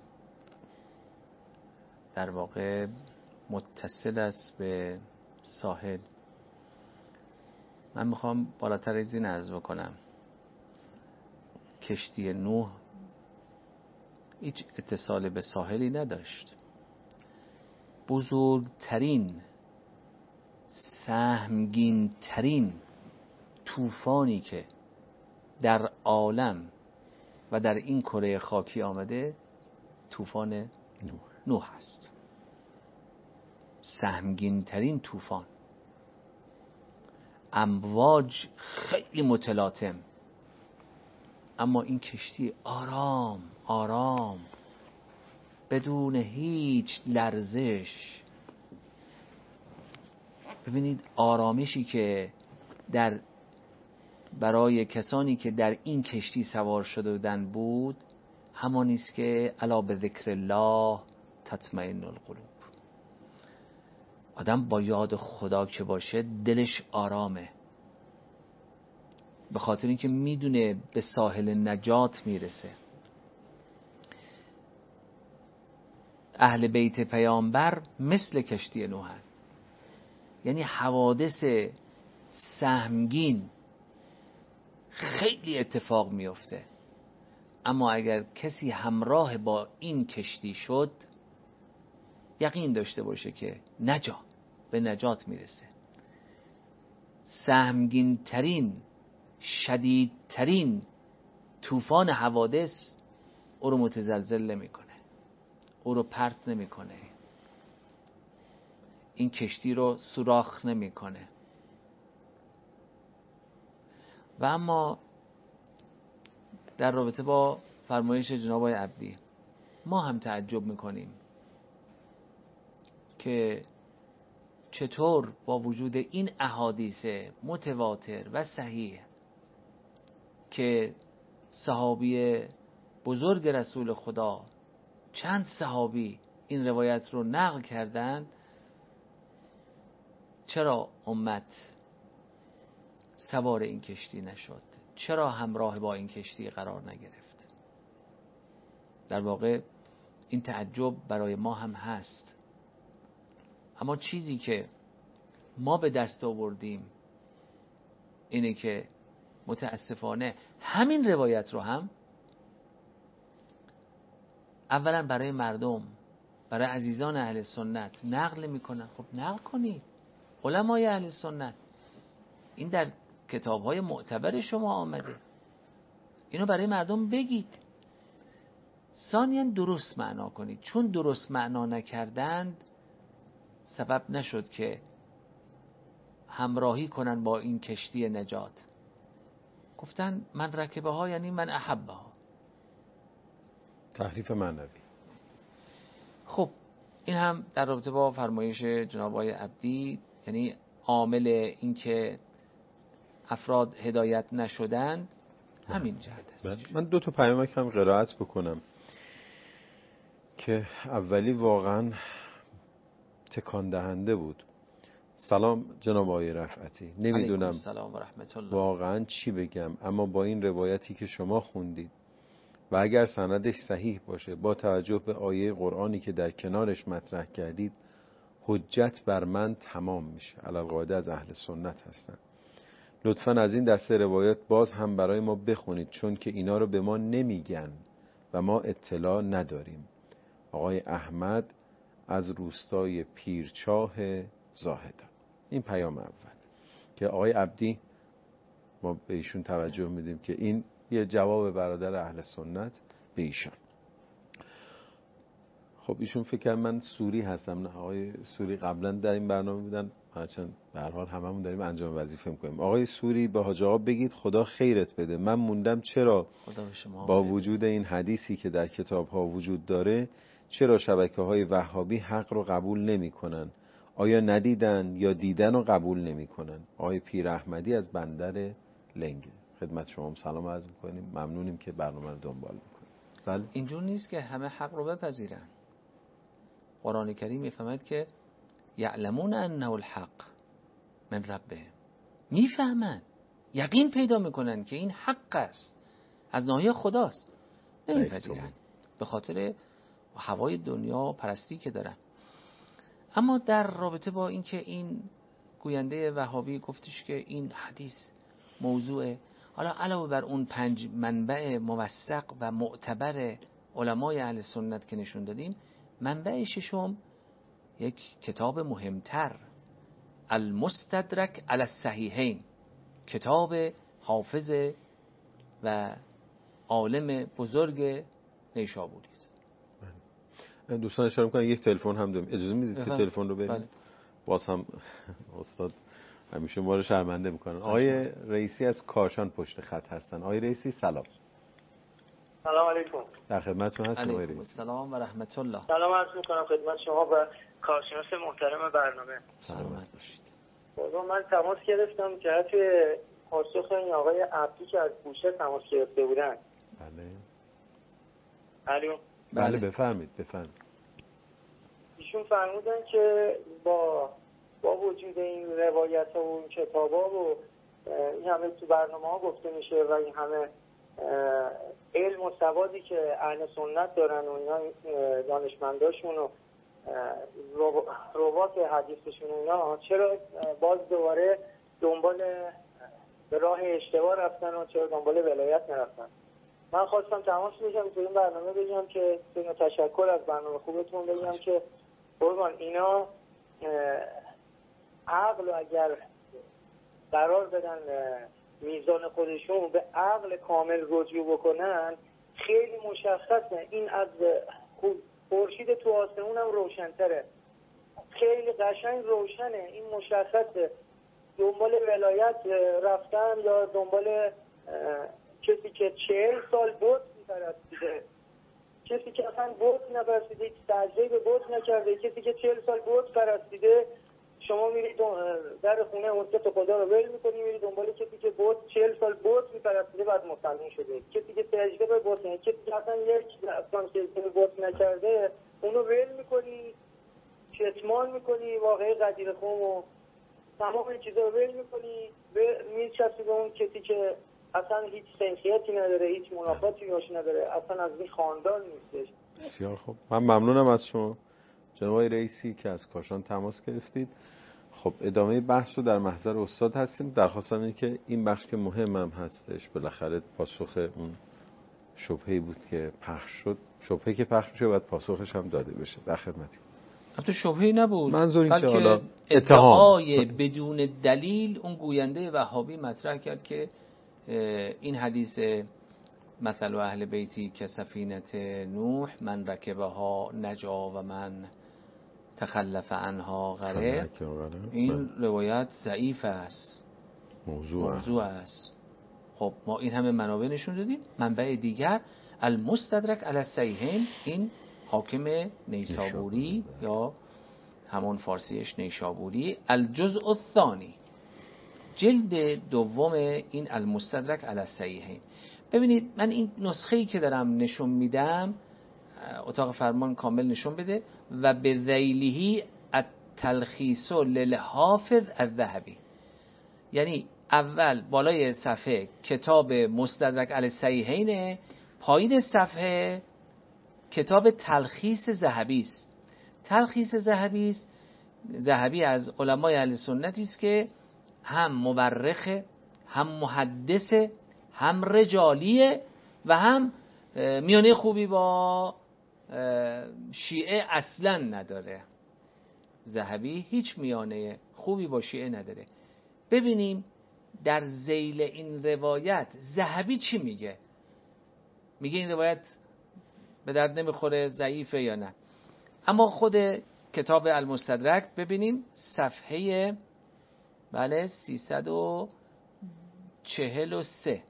در واقع متصل است به ساحل. من میخوام بالاتر از این عرض بکنم، کشتی نوح هیچ اتصال به ساحلی نداشت. بزرگترین سهمگین ترین طوفانی که در عالم و در این کره خاکی آمده طوفان نوح است. سهمگین ترین طوفان، امواج خیلی متلاطم، اما این کشتی آرام آرام بدون هیچ لرزش. ببینید آرامشی که برای کسانی که در این کشتی سوار شده بودن بود، همانی است که الا به ذکر الله تطمئن القلوب. آدم با یاد خدا که باشه دلش آرامه، به خاطر اینکه میدونه به ساحل نجات میرسه. اهل بیت پیامبر مثل کشتی نوح، یعنی حوادث سهمگین خیلی اتفاق میفته، اما اگر کسی همراه با این کشتی شد یقین داشته باشه که به نجات میرسه. سهمگین ترین شدیدترین طوفان حوادث او رو متزلزل نمیکنه، او رو پرت نمیکنه، این کشتی رو سوراخ نمیکنه. و اما در رابطه با فرمایش جناب آقای عبدی ما هم تعجب میکنیم که چطور با وجود این احادیث متواتر و صحیح که صحابی بزرگ رسول خدا، چند صحابی این روایت رو نقل کردند، چرا امت سوار این کشتی نشد؟ چرا همراه با این کشتی قرار نگرفت؟ در واقع این تعجب برای ما هم هست. اما چیزی که ما به دست آوردیم اینه که متاسفانه همین روایت رو هم اولا برای مردم، برای عزیزان اهل سنت نقل میکنن. خب نقل کنید، علمای اهل سنت، این در کتاب‌های معتبر شما آمده، اینو برای مردم بگید. ثانیاً درست معنا کنید، چون درست معنا نکردند سبب نشد که همراهی کنن با این کشتی نجات. گفتن من رکبه ها یعنی من احبه ها، تحریف معنوی. خب این هم در رابطه با فرمایش جناب آقای عبدی، یعنی عامل این که افراد هدایت نشدند همین جهت است. من 2 پیامک هم قرائت بکنم که اولی واقعا تکان دهنده بود. سلام جناب آقای رفعتی، نمیدونم سلام و رحمت الله. واقعا چی بگم، اما با این روایتی که شما خوندید و اگر سندش صحیح باشه با توجه به آیه قرآنی که در کنارش مطرح کردید، حجت بر من تمام میشه. علالقاعده از اهل سنت هستن. لطفاً از این دسته روایات باز هم برای ما بخونید، چون که اینا رو به ما نمیگن و ما اطلاع نداریم. آقای احمد از روستای پیرچاه زاهدان. این پیام اول که آقای عبدی ما به ایشون توجه میدیم که این یه جواب برادر اهل سنت به ایشان. خب ایشون فکر من سوری هستم. نه، آقای سوری قبلا در این برنامه بودن، هرچند به هر حال هممون داریم انجام وظیفه میکنیم. آقای سوری به حاج آقا بگید خدا خیرت بده. من موندم چرا با وجود این حدیثی که در کتاب ها وجود داره، چرا شبکه‌های وهابی حق رو قبول نمی‌کنن؟ آیا ندیدن یا دیدن و قبول نمی‌کنن؟ آقای پیر احمدی از بندر لنگه. خدمت شما سلام عرض می‌کنیم. ممنونیم که برنامه رو دنبال می‌کنید. بله، اینجور نیست که همه حق رو بپذیرن. قرآن کریم میفهمد که یعلمون انه الحق من ربهم، میفهمن، یقین پیدا میکنن که این حق است، از ناحیه خداست، نمیپذیرن به خاطر هوای دنیا پرستی که دارن. اما در رابطه با این که این گوینده وهابی گفتش که این حدیث موضوع، حالا علاوه بر اون 5 منبع موثق و معتبر علمای اهل سنت که نشون دادیم، منبع ششم یک کتاب مهمتر، المستدرک علی الصحیحین، کتاب حافظ و عالم بزرگ نیشابوری است. دوستان اشاره می‌کنن یک تلفن هم داریم، اجازه میدید که تلفن رو بریم؟ باز هم استاد همیشه ما رو شرمنده میکنن. آقای رئیسی از کاشان پشت خط هستن. آقای رئیسی سلام. سلام علیکم. در خدمتتون هستم آقای رئیسی. سلام و رحمت الله. سلام عرض میکنم خدمت شما و کارشناس محترم برنامه. سلامت باشید. من تماس گرفتم جهت پاسخ این آقای عبدی که از بوشه تماس گرفته بودن. بله. الو. بله بفرمایید. ایشون فرمودن که با وجود این روایت ها و این کتاب ها و این همه تو برنامه ها گفته میشه و این همه علم و سوادی که اهل سنت دارن و اینا دانشمنداشون و روات حدیثشون اینا، چرا باز دوباره دنبال به راه اشتباه رفتن و چرا دنبال ولایت نرفتن؟ من خواستم تماس بگیرم تو این برنامه بگم که تشکر از برنامه خوبتون، بگم که قربان اینا عقل و اگر قرار بدن میزان خودشون به عقل کامل رجوع بکنن، خیلی مشخصه. این از خورشید تو آسمون هم روشن‌تره، خیلی قشنگ روشنه، این مشخصه. دنبال ولایت رفتن یا دنبال کسی که 40 سال بت می‌پرستیده، کسی که اصلا بت نپرستیده، سجده به بت نکرده، کسی که 40 سال بت پرستیده، شما میرید در خونه اون ست خدا رو ول می‌کنی، میرید دنبال کسی که 40 سال بت می‌پرستیده بعد مسلمان شده، کسی که سجده به بت نکرده، کسی که اصلا یک اصلا سجده به بت نکرده، اونو ول می‌کنی، کتمان می‌کنی، واقعه قدیر خون و تمام این چیزا رو ول می‌کنی، میچسبی به اون کسی که اصلا هیچ سنخیتی نداره، هیچ منافاتی باش نداره، اصلا از این خاندان نیستش. بسیار خوب، من ممنونم از شما جناب رئیسی که از کاشان تماس گرفتید. خب ادامه بحث رو در محضر استاد هستیم. درخواستم اینه که این بخش که مهمم هستش بالاخره پاسخ اون شبهه‌ای بود که پخش شد، شبهه‌ای که پخش میشه باید پاسخش هم داده بشه. در خدمتی. البته شبهه‌ای نبود، منظور این که حالا ادعای بدون دلیل اون گوینده وهابی مطرح کرد که این حدیث مثل اهل بیتی که سفینه نوح من رکبها نجا و من تخلف عنها غرق، این روایت ضعیف است، موضوع است. خب ما این همه منابع نشون دادیم. منبع دیگر المستدرک علی الصحیحین، این حاکم نیسابوری یا همون فارسیش نیشابوری، الجزء الثانی، جلد دوم این المستدرک علی الصحیحین. ببینید من این نسخه‌ای که دارم نشون میدم، اتاق فرمان کامل نشون بده، و به ذیلهی التلخیص للحافظ الذهبی، یعنی اول بالای صفحه کتاب مستدرک علی الصحیحین، پایین صفحه کتاب تلخیص ذهبی است. تلخیص ذهبی است، ذهبی از علمای اهل سنتی است که هم مورخه، هم محدثه، هم رجالیه و هم میانه خوبی با شیعه اصلا نداره. ذهبی هیچ میانه خوبی با شیعه نداره. ببینیم در ذیل این روایت ذهبی چی میگه. میگه این روایت به درد نمیخوره، ضعیفه یا نه. اما خود کتاب المستدرک ببینیم صفحه 343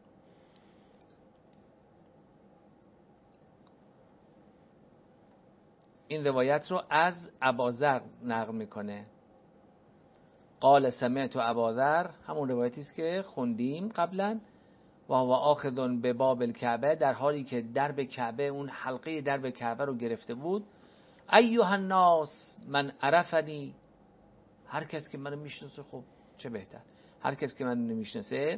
این روایت رو از اباذر نقل میکنه. قال سمعت اباذر، همون روایتی است که خوندیم قبلا، و هو آخذ به باب الکعبه، در حالی که درب کعبه، اون حلقه درب کعبه رو گرفته بود. ایها الناس من عرفنی، هر کس که منو میشناسه، خب چه بهتر، هر کس که منو نمیشناسه،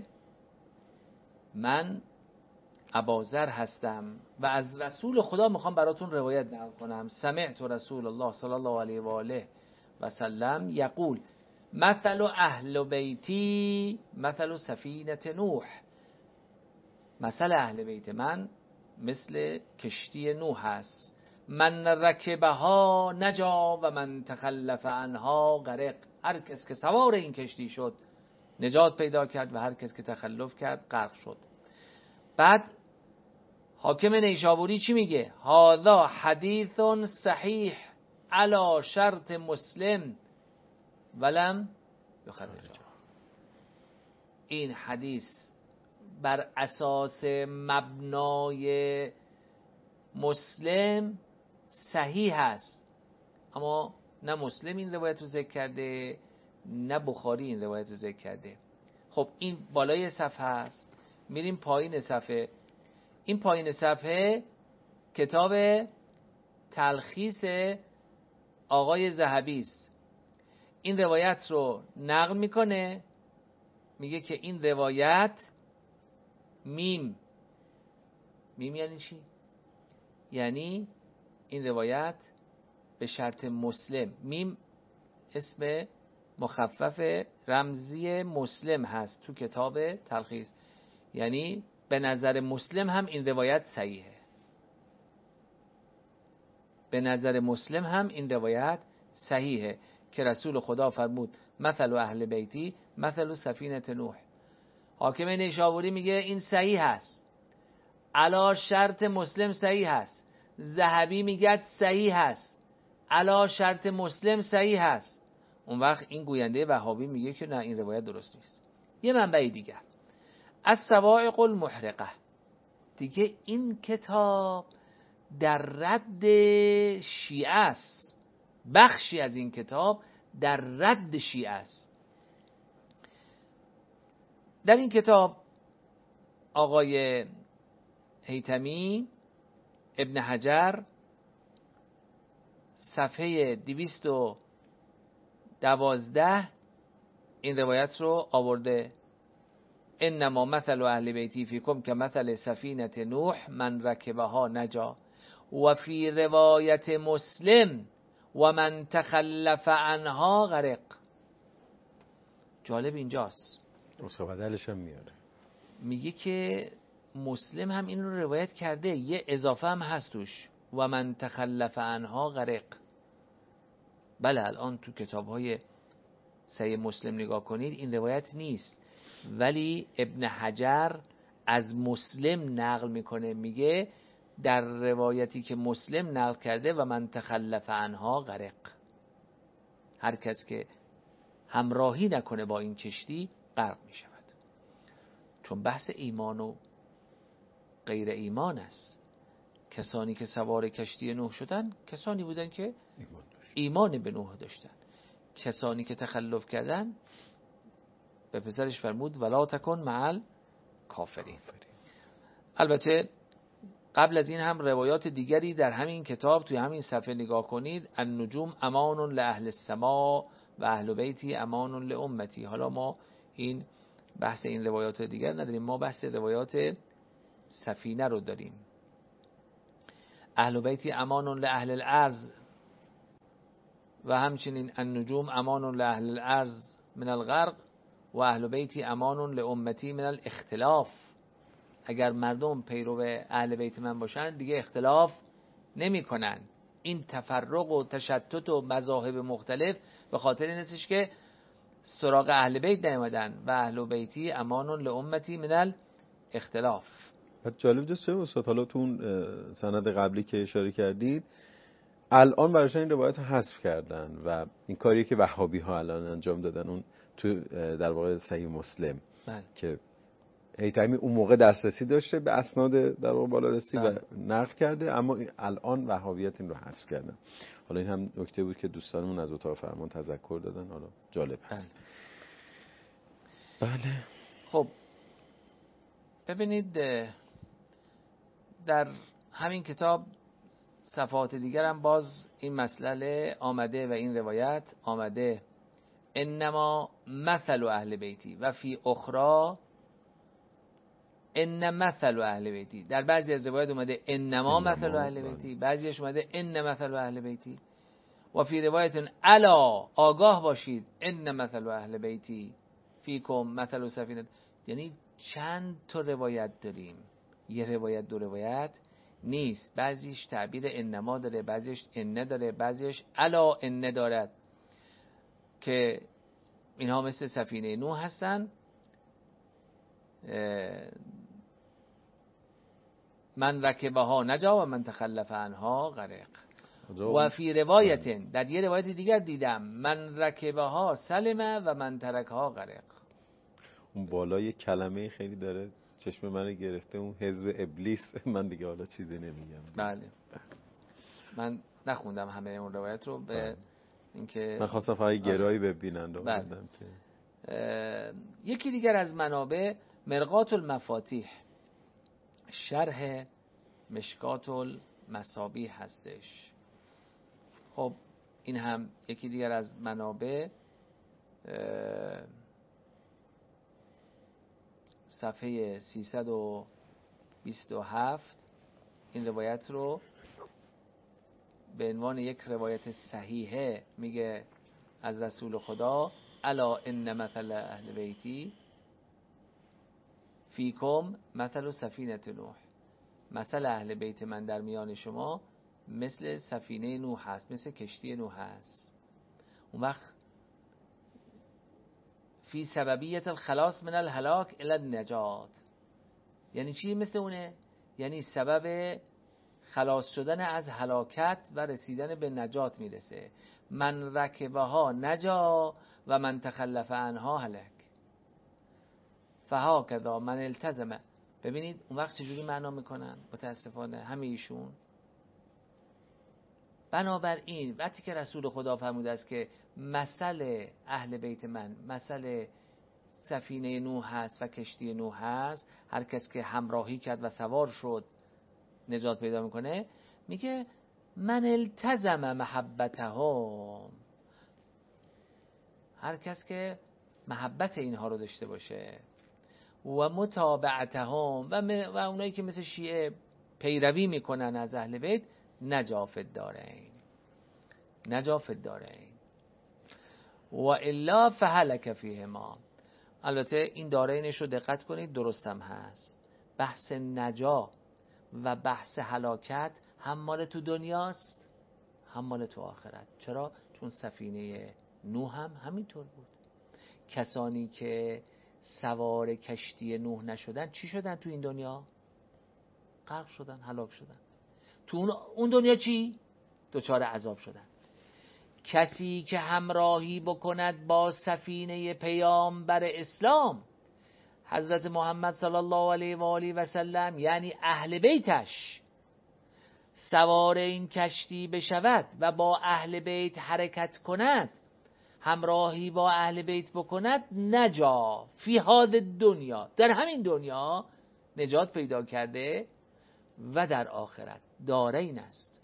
من اباذر هستم و از رسول خدا میخوام براتون روایت نقل کنم. سمعت رسول الله صلی الله علیه و آله و سلم یقول مثل اهل بیتی مثل سفینه نوح، مثل اهل بیت من مثل کشتی نوح است. من رکبها نجا و من تخلف عنها غرق، هر کس که سوار این کشتی شد نجات پیدا کرد و هر کس که تخلف کرد غرق شد. بعد حاکم نیشابوری چی میگه؟ هذا حدیث صحیح علی شرط مسلم ولم یخرجه، این حدیث بر اساس مبنای مسلم صحیح است. اما نه مسلم این روایت رو ذکر کرده، نه بخاری این روایت رو ذکر کرده. خب این بالای صفحه است. میریم پایین صفحه. این پایین صفحه کتاب تلخیص آقای ذهبی است. این روایت رو نقل میکنه، میگه که این روایت میم یعنی چی؟ یعنی این روایت به شرط مسلم، میم اسم مخفف رمزی مسلم هست تو کتاب تلخیص، یعنی به نظر مسلم هم این روایت صحیحه. به نظر مسلم هم این روایت صحیحه که رسول خدا فرمود مثل اهل بیتی مثل سفینه نوح. حاکم نیشابوری میگه این صحیح هست، علی شرط مسلم صحیح هست. ذهبی میگه صحیح هست، علی شرط مسلم صحیح هست. اون وقت این گوینده وهابی میگه که نه، این روایت درست نیست. یه منبع دیگر، الصواعق المحرقه، دیگه این کتاب در رد شیعه است. بخشی از این کتاب در رد شیعه است. در این کتاب آقای هیثمی ابن حجر صفحه 212 این روایت رو آورده. انما مثل اهل بیتی فیکم که مثل سفینه نوح من رکبها نجا و فی روایت مسلم و من تخلف عنها غرق. جالب اینجاست، بدلش هم میاره، میگه که مسلم هم این رو روایت کرده، یه اضافه هم هست توش، و من تخلف عنها غرق. بله الان تو کتاب‌های صحیح مسلم نگاه کنید این روایت نیست، ولی ابن حجر از مسلم نقل میکنه، میگه در روایتی که مسلم نقل کرده و من تخلف عنها غرق، هر کس که همراهی نکنه با این کشتی غرق میشود. چون بحث ایمان و غیر ایمان است. کسانی که سوار کشتی نوح شدن کسانی بودن که ایمان به نوح داشتن. کسانی که تخلف کردن به پسرش فرمود ولا تکن مع الکافرین. البته قبل از این هم روایات دیگری در همین کتاب توی همین صفحه نگاه کنید. النجوم امان لأهل السما و اهل بیتی امان لامتی. حالا ما این بحث این روایات دیگر نداریم، ما بحث روایات سفینه رو داریم. اهل بیتی امان لأهل الارض و همچنین النجوم امان لأهل الارض من الغرق و اهل بیتی امان لامتی من الاختلاف. اگر مردم پیرو اهل بیت من باشن دیگه اختلاف نمی کنن. این تفرق و تشتت و مذاهب مختلف به خاطر این هستش که سراغ اهل بیت نیامدن و اهل بیتی امان لامتی من الاختلاف. جالب جست چه استاد، حالا تو اون سند قبلی که اشاره کردید الان براشون این روایت حذف کردن و این کاریه که وهابی ها الان انجام دادن، اون تو در واقع صحیح مسلم که هیتمی اون موقع دسترسی داشته به اسناد در واقع بالادستی و نقل کرده، اما الان وهابیت این رو حذف کردن. حالا این هم نکته بود که دوستانمون از اتاق فرمان تذکر دادن، حالا جالب هست. بله. خب ببینید در همین کتاب صفحات دیگر هم باز این مسئله آمده و این روایت آمده. انما مثل اهل بیتی و فی اخرى ان مثل اهل بیتی. در بعضی از روایات اومده انما مثل اهل بیتی، بعضیش اومده ان مثل اهل بیتی. و فی روایت الا آگاه باشید ان مثل اهل بیتی فیکم مثل سفینه. یعنی چند تا روایت داریم، یه روایت دو روایت نیست. بعضیش تعبیر انما داره، بعضیش ان داره، بعضیش الا ان دارد که اینها مثل سفینه نوح هستن. من رکبها نجا و من تخلف عنها غرق. و فی روایت، در یه روایت دیگر دیدم من رکبها سلمه و من ترکها غرق. اون بالای کلمه خیلی داره چشم من گرفته، اون حزب ابلیس. من دیگه حالا چیزی نمیگم. بله من نخوندم همه اون روایت رو، به اینکه من خواستم فقط گرایی ببینن. بله. یکی دیگر از منابع مرقات المفاتیح شرح مشکات المصابیح هستش. خب این هم یکی دیگر از منابع. صفحه 327 این روایت رو به عنوان یک روایت صحیحه میگه از رسول خدا الا ان مثل اهل بیتی فیکم مثل سفینه نوح. مثل اهل بیت من در میان شما مثل سفینه نوح هست، مثل کشتی نوح هست. اون وقت فی سببیت الخلاص من الهلاک الی النجات. یعنی چی مثل اونه؟ یعنی سبب خلاص شدن از هلاکت و رسیدن به نجات میرسه. من رکبها نجا و من تخلف عنها هلک. فهاکذا من التزم. ببینید اون وقت چجوری معنا میکنن متاسفانه همه ایشون. بنابراین وقتی که رسول خدا فرموده است که مثل اهل بیت من مثل سفینه نوح هست و کشتی نوح هست، هر کس که همراهی کرد و سوار شد نجات پیدا میکنه، میگه من التزم محبتهم. هر کس که محبت اینها رو داشته باشه و متابعتهم و اونایی که مثل شیعه پیروی میکنن از اهل بیت، نجا فی الدارین. نجا فی الدارین و الا فهلک فیهما. البته این دارینش رو دقت کنید درست هم هست. بحث نجا و بحث هلاکت هم مال تو دنیاست هم مال تو آخرت. چرا؟ چون سفینه نوح هم همینطور بود. کسانی که سوار کشتی نوح نشدن چی شدن تو این دنیا؟ غرق شدن، هلاک شدن. تو اون دنیا چی؟ دچار عذاب شدن. کسی که همراهی بکند با سفینه پیامبر اسلام حضرت محمد صلی الله علیه و آله و سلم، یعنی اهل بیتش، سوار این کشتی بشود و با اهل بیت حرکت کند، همراهی با اهل بیت بکند، نجا فی هذه الدنیا، در همین دنیا نجات پیدا کرده و در آخرت دارین است.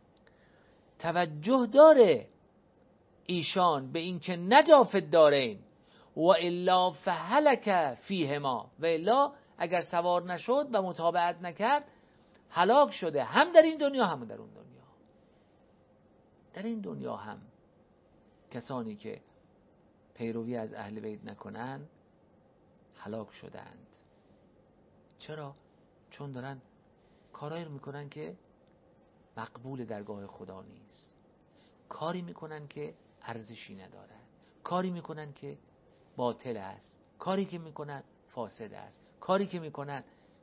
توجه داره ایشان به این که نجا فی الدارین و الا فهلک فیهما، و الا اگر سوار نشد و متابعت نکرد هلاک شده، هم در این دنیا هم در اون دنیا. در این دنیا هم کسانی که پیروی از اهل بیت نکنند هلاک شدند. چرا؟ چون دارن کارایی رو میکنن که مقبول درگاه خدا نیست، کاری میکنن که ارزشی ندارد، کاری میکنن که باطل است، کاری که میکنن فاسد است، کاری که میکنن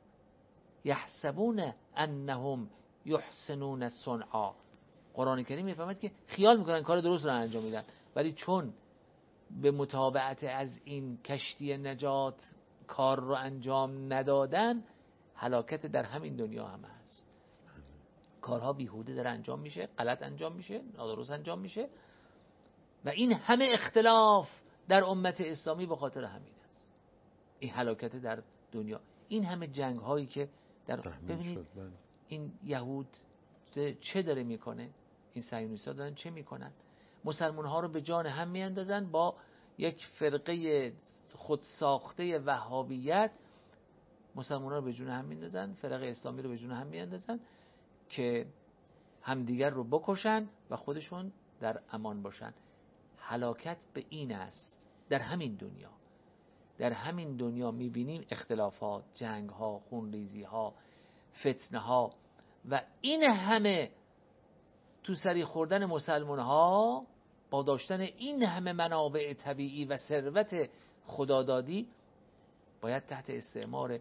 یحسبون انهم یحسنون صنعا. قرآن کریم میفهمد که خیال میکنن کار درست رو انجام میدن، ولی چون به متابعت از این کشتی نجات کار رو انجام ندادن هلاکت در همین دنیا هم هست. کارها بیهوده داره انجام میشه، غلط انجام میشه، نادرست انجام میشه، و این همه اختلاف در امت اسلامی به خاطر همین است. این هلاکت در دنیا، این همه جنگ هایی که در ببینید این یهود چه داره میکنه، این صهیونیست‌ها دارن چه میکنن؟ مسلمان ها رو به جان هم میاندازن، با یک فرقه خودساخته وهابیت مسلمان ها رو به جون هم میاندازن، فرقه اسلامی رو به جون هم میاندازن که همدیگر رو بکشن و خودشون در امان باشن. هلاکت به این است. در همین دنیا، در همین دنیا میبینیم اختلافات، جنگ ها، خونریزی ها، فتنه ها، و این همه تو سری خوردن مسلمان ها با داشتن این همه منابع طبیعی و ثروت خدادادی باید تحت استعمار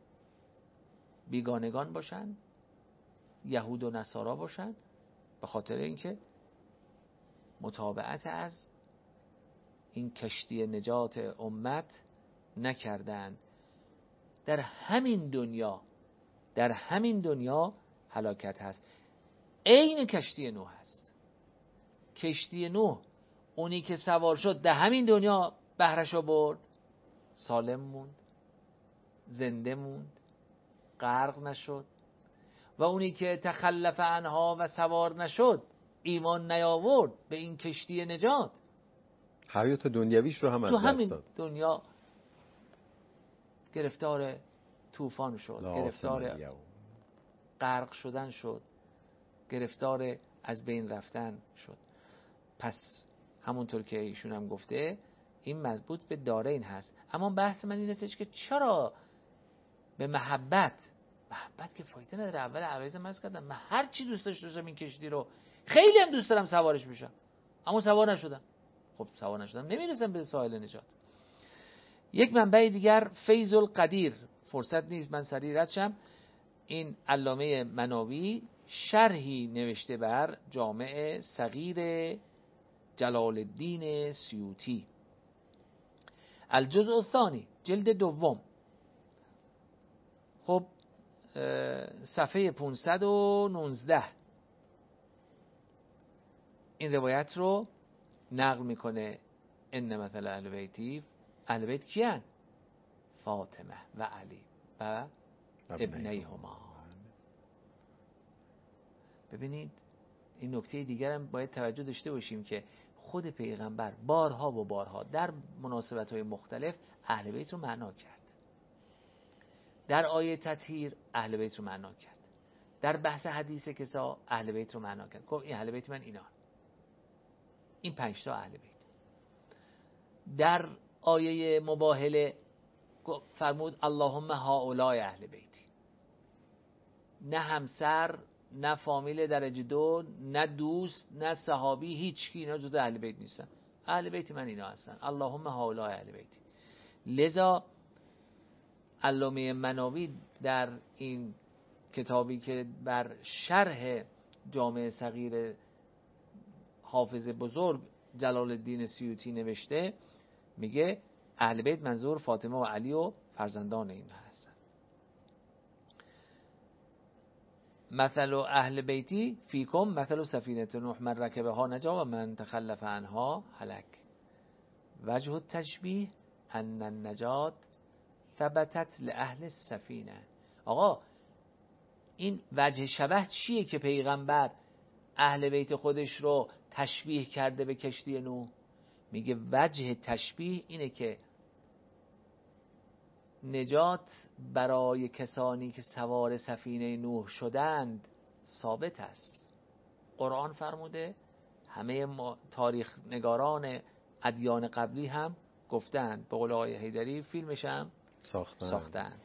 بیگانگان باشن، یهود و نصارا باشن، به خاطر اینکه متابعت از این کشتی نجات امت نکردند. در همین دنیا هلاکت هست. عین کشتی نوح هست. کشتی نوح اونی که سوار شد در همین دنیا بهرشو برد، سالم موند، زنده موند، غرق نشد، و اونی که تخلف عنها و سوار نشد، ایمان نیاورد به این کشتی نجات، حیات دنیویش رو هم از دست داد. تو همین دنیا گرفتار طوفان شد، گرفتار غرق شدن شد، گرفتار از بین رفتن شد. پس همونطور که ایشون هم گفته این مربوط به دارین هست. اما بحث من این است که چرا به محبت که فایده نداره. اول عرایز من کردم من هر چی دوست داشتم این کشتی رو، خیلی هم دوست دارم سوارش بشم، اما سوار نشدم. خب سوار نشدم نمیرسم به ساحل نجات. یک منبع دیگر فیض القدیر، فرصت نیست من سریع رد شم، این علامه مناوی شرحی نوشته بر جامع صغیر جلال الدین سیوطی، الجزء الثانی، جلد دوم. خب صفحه 519 این روایت رو نقل میکنه. ان مثل اهل بیتی، اهل بیت کیان؟ فاطمه و علی و ابنیهما. ببینید این نکته دیگر هم باید توجه داشته باشیم که خود پیغمبر بارها و بارها در مناسبت‌های مختلف اهل بیت رو معنا کرد. در آیه تطهیر اهل بیت رو معنا کرد، در بحث حدیث کسا اهل بیت رو معنا کرد، گفت این اهل بیت من اینا، این 5 تا اهل بیت. در آیه مباهله فرمود اللهم هؤلاء اهل بیتی. نه همسر، نه فامیل درجه 2، نه دوست، نه صحابی، هیچ کی اینا جز اهل بیت نیستن. اهل بیت من اینا هستن، اللهم هؤلاء اهل بیتی. لذا علامه مناوی در این کتابی که بر شرح جامع صغیر حافظ بزرگ جلال الدین سیوطی نوشته، میگه اهل بیت منظور فاطمه و علی و فرزندان اینها هستن. مثل اهل بیتی فیکم مثل سفینه نوح، من رکبها نجا و من تخلف عنها هلک. وجه التشبیه ان النجات ثبتت لأهل السفینه آقا این وجه شبه چیه که پیغمبر اهل بیت خودش رو تشبیه کرده به کشتی نوح؟ میگه وجه تشبیه اینه که نجات برای کسانی که سوار سفینه نوح شدند ثابت است. قرآن فرموده، همه تاریخ نگاران ادیان قبلی هم گفتند، به قول آقای حیدری فیلمش هم ساختند.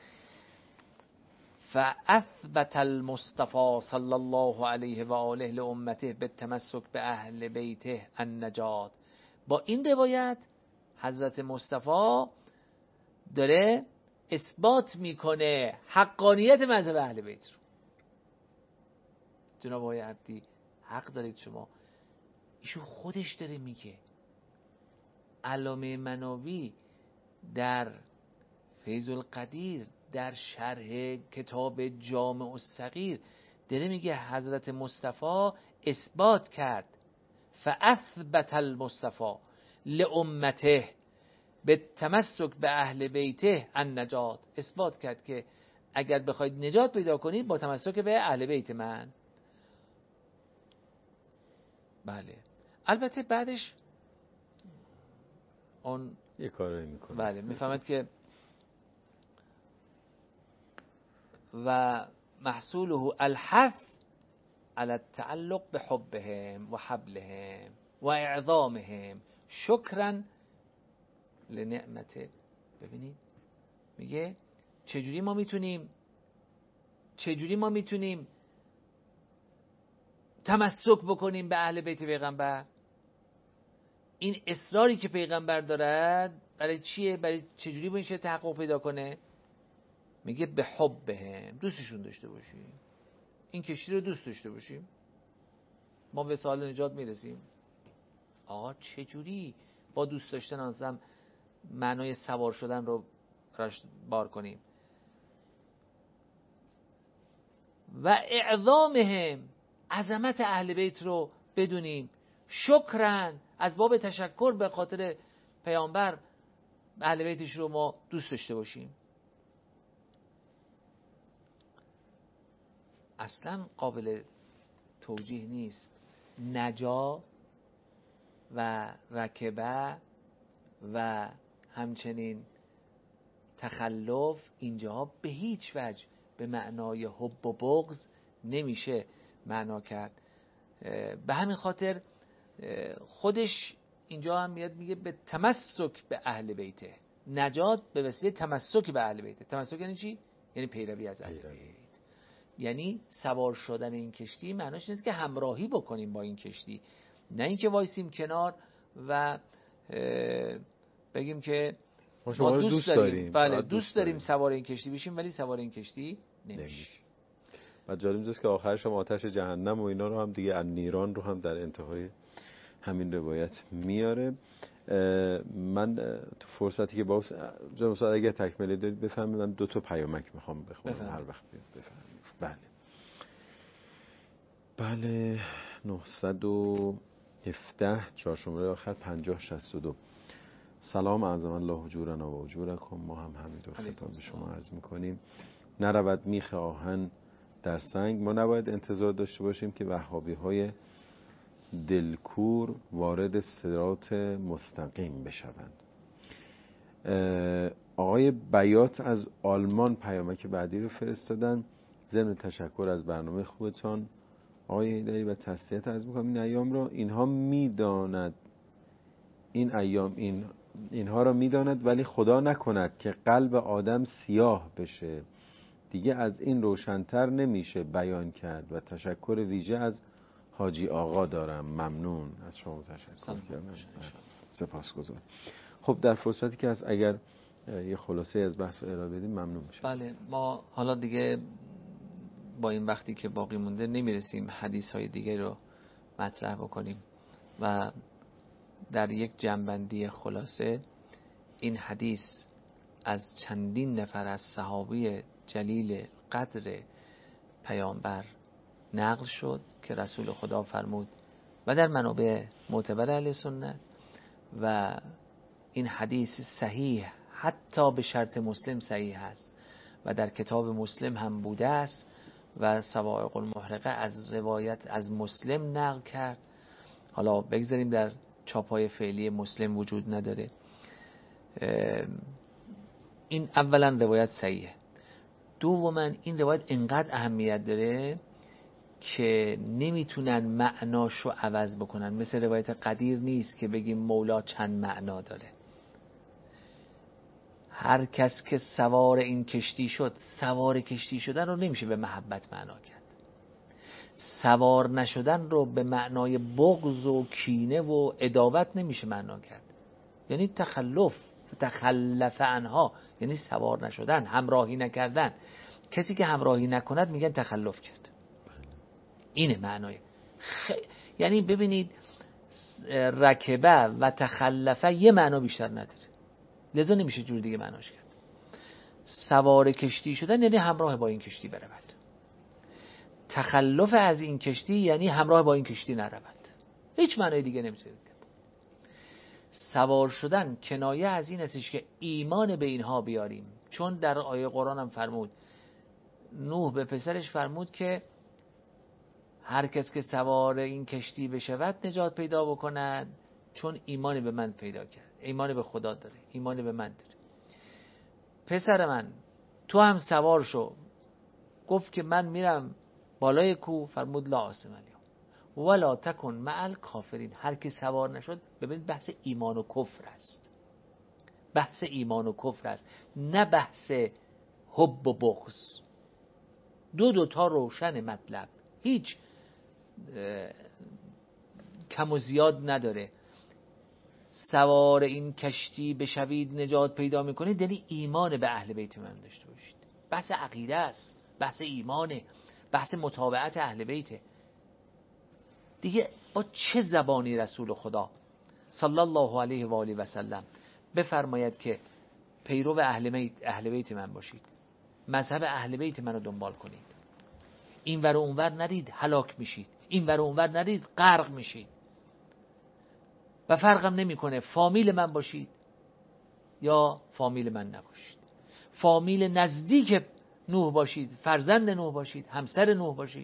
فاثبت المصطفى صلی الله علیه و آله لامته بالتمسک به اهل بیته النجات. با این روایت حضرت مصطفی داره اثبات میکنه حقانیت مذهب اهل بیت رو. جناب آقای عبدی حق دارید شما، ایشون خودش داره میگه. علامه مناوی در فیض القدیر در شرح کتاب جامع الصغیر داره میگه حضرت مصطفی اثبات کرد، فاثبت المصطفی لامته به تمسک به اهل بیته النجات. اثبات کرد که اگر بخواید نجات پیدا کنید با تمسک به اهل بیت من. بله البته بعدش اون یه کاری میکنه. بله میفهمد که و محصوله الحث على التعلق بحبهم و حبلهم و اعظامهم شکرا لنعمته. ببینید میگه چجوری ما میتونیم تمسک بکنیم به اهل بیت پیغمبر. این اصراری که پیغمبر دارد برای چیه؟ برای چجوری میشه تحقق پیدا کنه؟ میگه به حبهم، دوستشون داشته باشیم، این کشتی رو دوست داشته باشیم، ما به سال نجات میرسیم. آقا چجوری با دوست داشتن آدم معنای سوار شدن رو راش بار کنیم؟ و اعظامهم، عظمت اهل بیت رو بدونیم، شکرن، از باب تشکر به خاطر پیامبر اهل بیتش رو ما دوست داشته باشیم. اصلا قابل توجیه نیست نجا و رکبه و همچنین تخلف اینجا به هیچ وجه به معنای حب و بغض نمیشه معنا کرد. به همین خاطر خودش اینجا هم میاد میگه به تمسک به اهل بیته، نجات به وسیله تمسک به اهل بیته. تمسک یعنی چی؟ یعنی پیروی از اهل بیت. یعنی سوار شدن این کشتی معناش نیست که همراهی بکنیم با این کشتی، نه اینکه وایسیم کنار و بگیم که ما دوست داریم. بله دوست داریم سوار این کشتی بشیم ولی سوار این کشتی نمیشیم. و جالب اینجاست که آخرش هم آتش جهنم و اینا رو هم دیگه نیران رو هم در انتهای همین روایت میاره. من تو فرصتی که باز جناب استاد اگه تکمیلی دارید بفهمید، من 2 تا پیامک میخوام بخونم هر وقت بفهمید. بله 917 4 شماره آخر 5062. سلام اعظم الله اجورنا و اجورکم. ما هم همینطور خطاب به شما عرض میکنیم. نرود میخ آهن در سنگ. ما نباید انتظار داشته باشیم که وهابی های دلکور وارد صراط مستقیم بشوند. آقای بیات از آلمان پیامک بعدی رو فرستادن. ضمن تشکر از برنامه خوبتان آقای حیدری و تسلیت عرض می‌کنم این ایام را اینها می‌داند، این ایام اینها را می‌داند، ولی خدا نکند که قلب آدم سیاه بشه، دیگه از این روشن‌تر نمیشه بیان کرد. و تشکر ویژه از حاجی آقا دارم. ممنون از شما، تشکر کردم، سپاسگزارم. خب در فرصتی که از اگر یه خلاصه از بحث رو ارائه بدیم ممنون میشم. بله ما حالا دیگه با این وقتی که باقی مونده نمیرسیم حدیث های دیگه رو مطرح بکنیم و در یک جنبندی خلاصه این حدیث از چندین نفر از صحابی جلیل قدر پیامبر نقل شد که رسول خدا فرمود و در منابع معتبر اهل سنت، و این حدیث صحیح حتی به شرط مسلم صحیح هست و در کتاب مسلم هم بوده است و صواعق المحرقه از روایت از مسلم نقل کرد. حالا بگذاریم در چاپ‌های فعلی مسلم وجود نداره. این اولا روایت صحیحه. دوما این روایت انقدر اهمیت داره که نمیتونن معناشو عوض بکنن. مثل روایت قدیر نیست که بگیم مولا چند معنا داره. هر کس که سوار این کشتی شد، سوار کشتی شدن رو نمیشه به محبت معنا کرد. سوار نشدن رو به معنای بغض و کینه و عداوت نمیشه معنا کرد. یعنی تخلف عنها، یعنی سوار نشدن، همراهی نکردن. کسی که همراهی نکند میگن تخلف کرد. اینه معنای. یعنی ببینید رکبه و تخلفه یه معنا بیشتر نداره، لذا نمیشه جور دیگه معناش کرد. سوار کشتی شدن یعنی همراه با این کشتی برود. تخلف از این کشتی یعنی همراه با این کشتی نرود. هیچ معنای دیگه نمیشه. سوار شدن کنایه از این استش که ایمان به اینها بیاریم، چون در آیه قرآن هم فرمود، نوح به پسرش فرمود که هر کس که سوار این کشتی بشود نجات پیدا بکند، چون ایمان به من پیدا کرد، ایمان به خدا داره، ایمان به من داره. پسر من تو هم سوار شو. گفت که من میرم بالای کوه. فرمود لا عاصم الیوم ولا تکن مع الکافرین. هر کی سوار نشد، ببینید بحث ایمان و کفر است، بحث ایمان و کفر است، نه بحث حب و بغض. دو تا روشن مطلب، هیچ کم و زیاد نداره. سوار این کشتی بشوید نجات پیدا میکنید یعنی ایمان به اهل بیت من داشته باشید. بحث عقیده است، بحث ایمانه، بحث متابعت اهل بیته. دیگه با چه زبانی رسول خدا صلی الله علیه و آله و سلم بفرماید که پیرو اهل بیت من باشید، مذهب اهل بیت منو دنبال کنید، این ور و اون ور نرید هلاک میشید، این ور و اون ور نرید غرق میشید. و فرقم نمیکنه فامیل من باشید یا فامیل من نباشید، فامیل نزدیک نوح باشید، فرزند نوح باشید، همسر نوح باشید،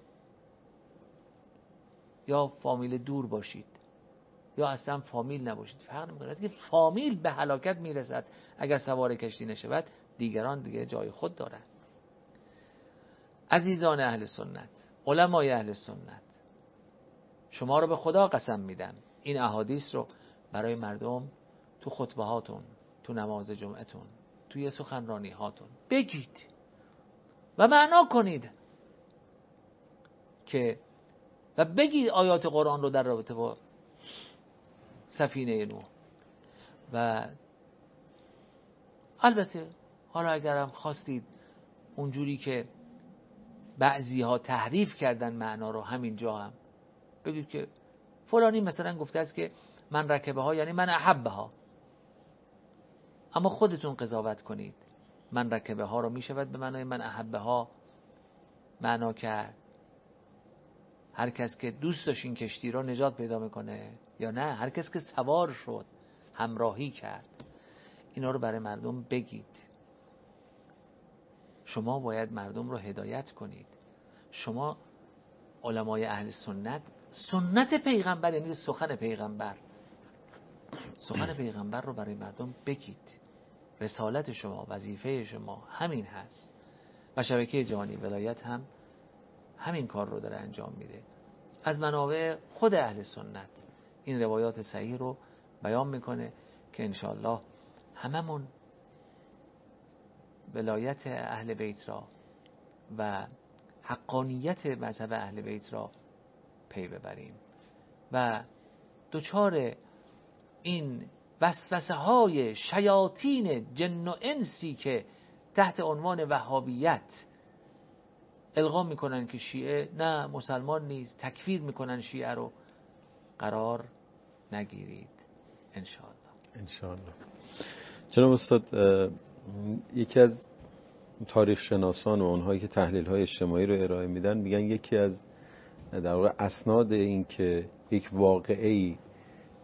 یا فامیل دور باشید، یا اصلا فامیل نباشید، فرق نمیکنه. که فامیل به هلاکت میرسد اگر سوار کشتی نشود، دیگران دیگه جای خود دارند. عزیزان اهل سنت، علمای اهل سنت، شما رو به خدا قسم میدم این احادیث رو برای مردم تو خطبه هاتون، تو نماز جمعتون، توی سخنرانی هاتون بگید و معنا کنید که و بگید آیات قرآن رو در رابطه با سفینه نوح. و البته حالا اگرم خواستید اونجوری که بعضی ها تحریف کردن معنا رو، همینجا هم بگید که فلانی مثلا گفته است که من رکبه ها یعنی من احبه ها، اما خودتون قضاوت کنید من رکبه ها رو میشود به معنای من احبه ها معنا کرد؟ هر کس که دوست داشت این کشتی رو نجات پیدا میکنه، یا نه هر کس که سوار شد همراهی کرد؟ اینا رو برای مردم بگید. شما باید مردم رو هدایت کنید. شما علمای اهل سنت، سنت پیغمبر یعنی سخن پیغمبر، سخن پیغمبر رو برای مردم بگید. رسالت شما، وظیفه شما همین هست. و شبکه جهانی ولایت هم همین کار رو داره انجام میده. از منابع خود اهل سنت این روایات صحیح رو بیان میکنه که انشاءالله هممون ولایت اهل بیت را و حقانیت مذهب اهل بیت را پی ببریم و دچار این وسوسه های شیاطین جن و انسی که تحت عنوان وهابیت القا میکنن که شیعه نه مسلمان نیست، تکفیر میکنن شیعه رو، قرار نگیرید انشاءالله. جناب استاد، یکی از تاریخ شناسان و اونهایی که تحلیل های اجتماعی رو ارائه میدن میگن یکی از در واقع اسناد این که یک واقعه‌ای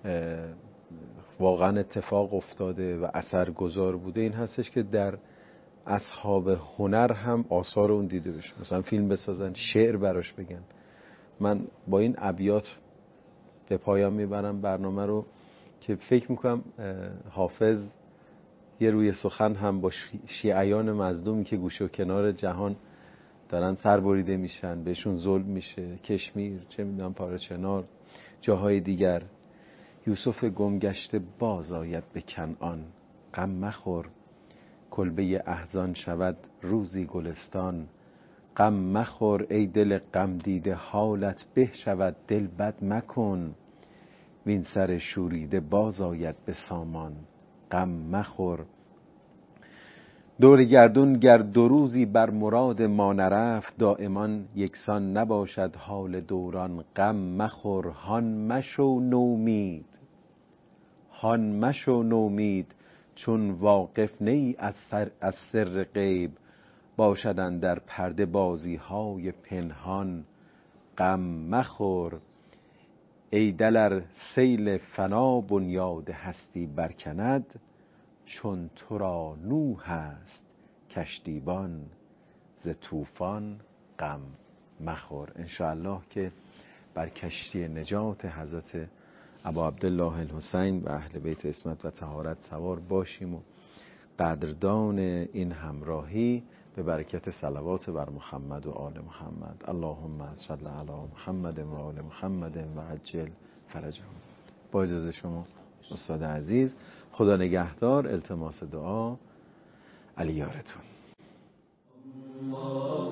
واقعا اتفاق افتاده و اثرگذار بوده این هستش که در اصحاب هنر هم آثار اون دیده بشه، مثلا فیلم بسازن، شعر براش بگن. من با این ابیات به پایان میبرم برنامه رو که فکر میکنم حافظ یه روی سخن هم با شیعیان مظلومی که گوشه و کنار جهان دارن سر بریده میشن، بهشون ظلم میشه، کشمیر، چه میدونم پارچنار، جاهای دیگر، یوسف گمگشته باز آید به کنعان، غم مخور کلبه احزان شود روزی گلستان، غم مخور ای دل غم دیده حالت به شود، دل بد مکن وین سر شوریده باز آید به سامان، غم مخور. دور گردون گر دو روزی بر مراد ما نرفت، دائمان یکسان نباشد حال دوران، غم مخور. هان مشو نومید چون واقف نی از سر غیب، باشد اندر پرده بازی های پنهان، غم مخور. ای دل ار سیل فنا بنیاد هستی برکند، چون تو را نوح است کشتیبان ز طوفان، غم مخور. انشاءالله که بر کشتی نجات حضرت ابا عبدالله الحسین و اهل بیت عصمت و طهارت سوار باشیم و قدردان این همراهی به برکت صلوات بر محمد و آل محمد. اللهم صل علی محمد و آل محمد و عجل فرجهم. با اجازه شما استاد عزیز، خدا نگهدار. التماس دعا علی یارتون.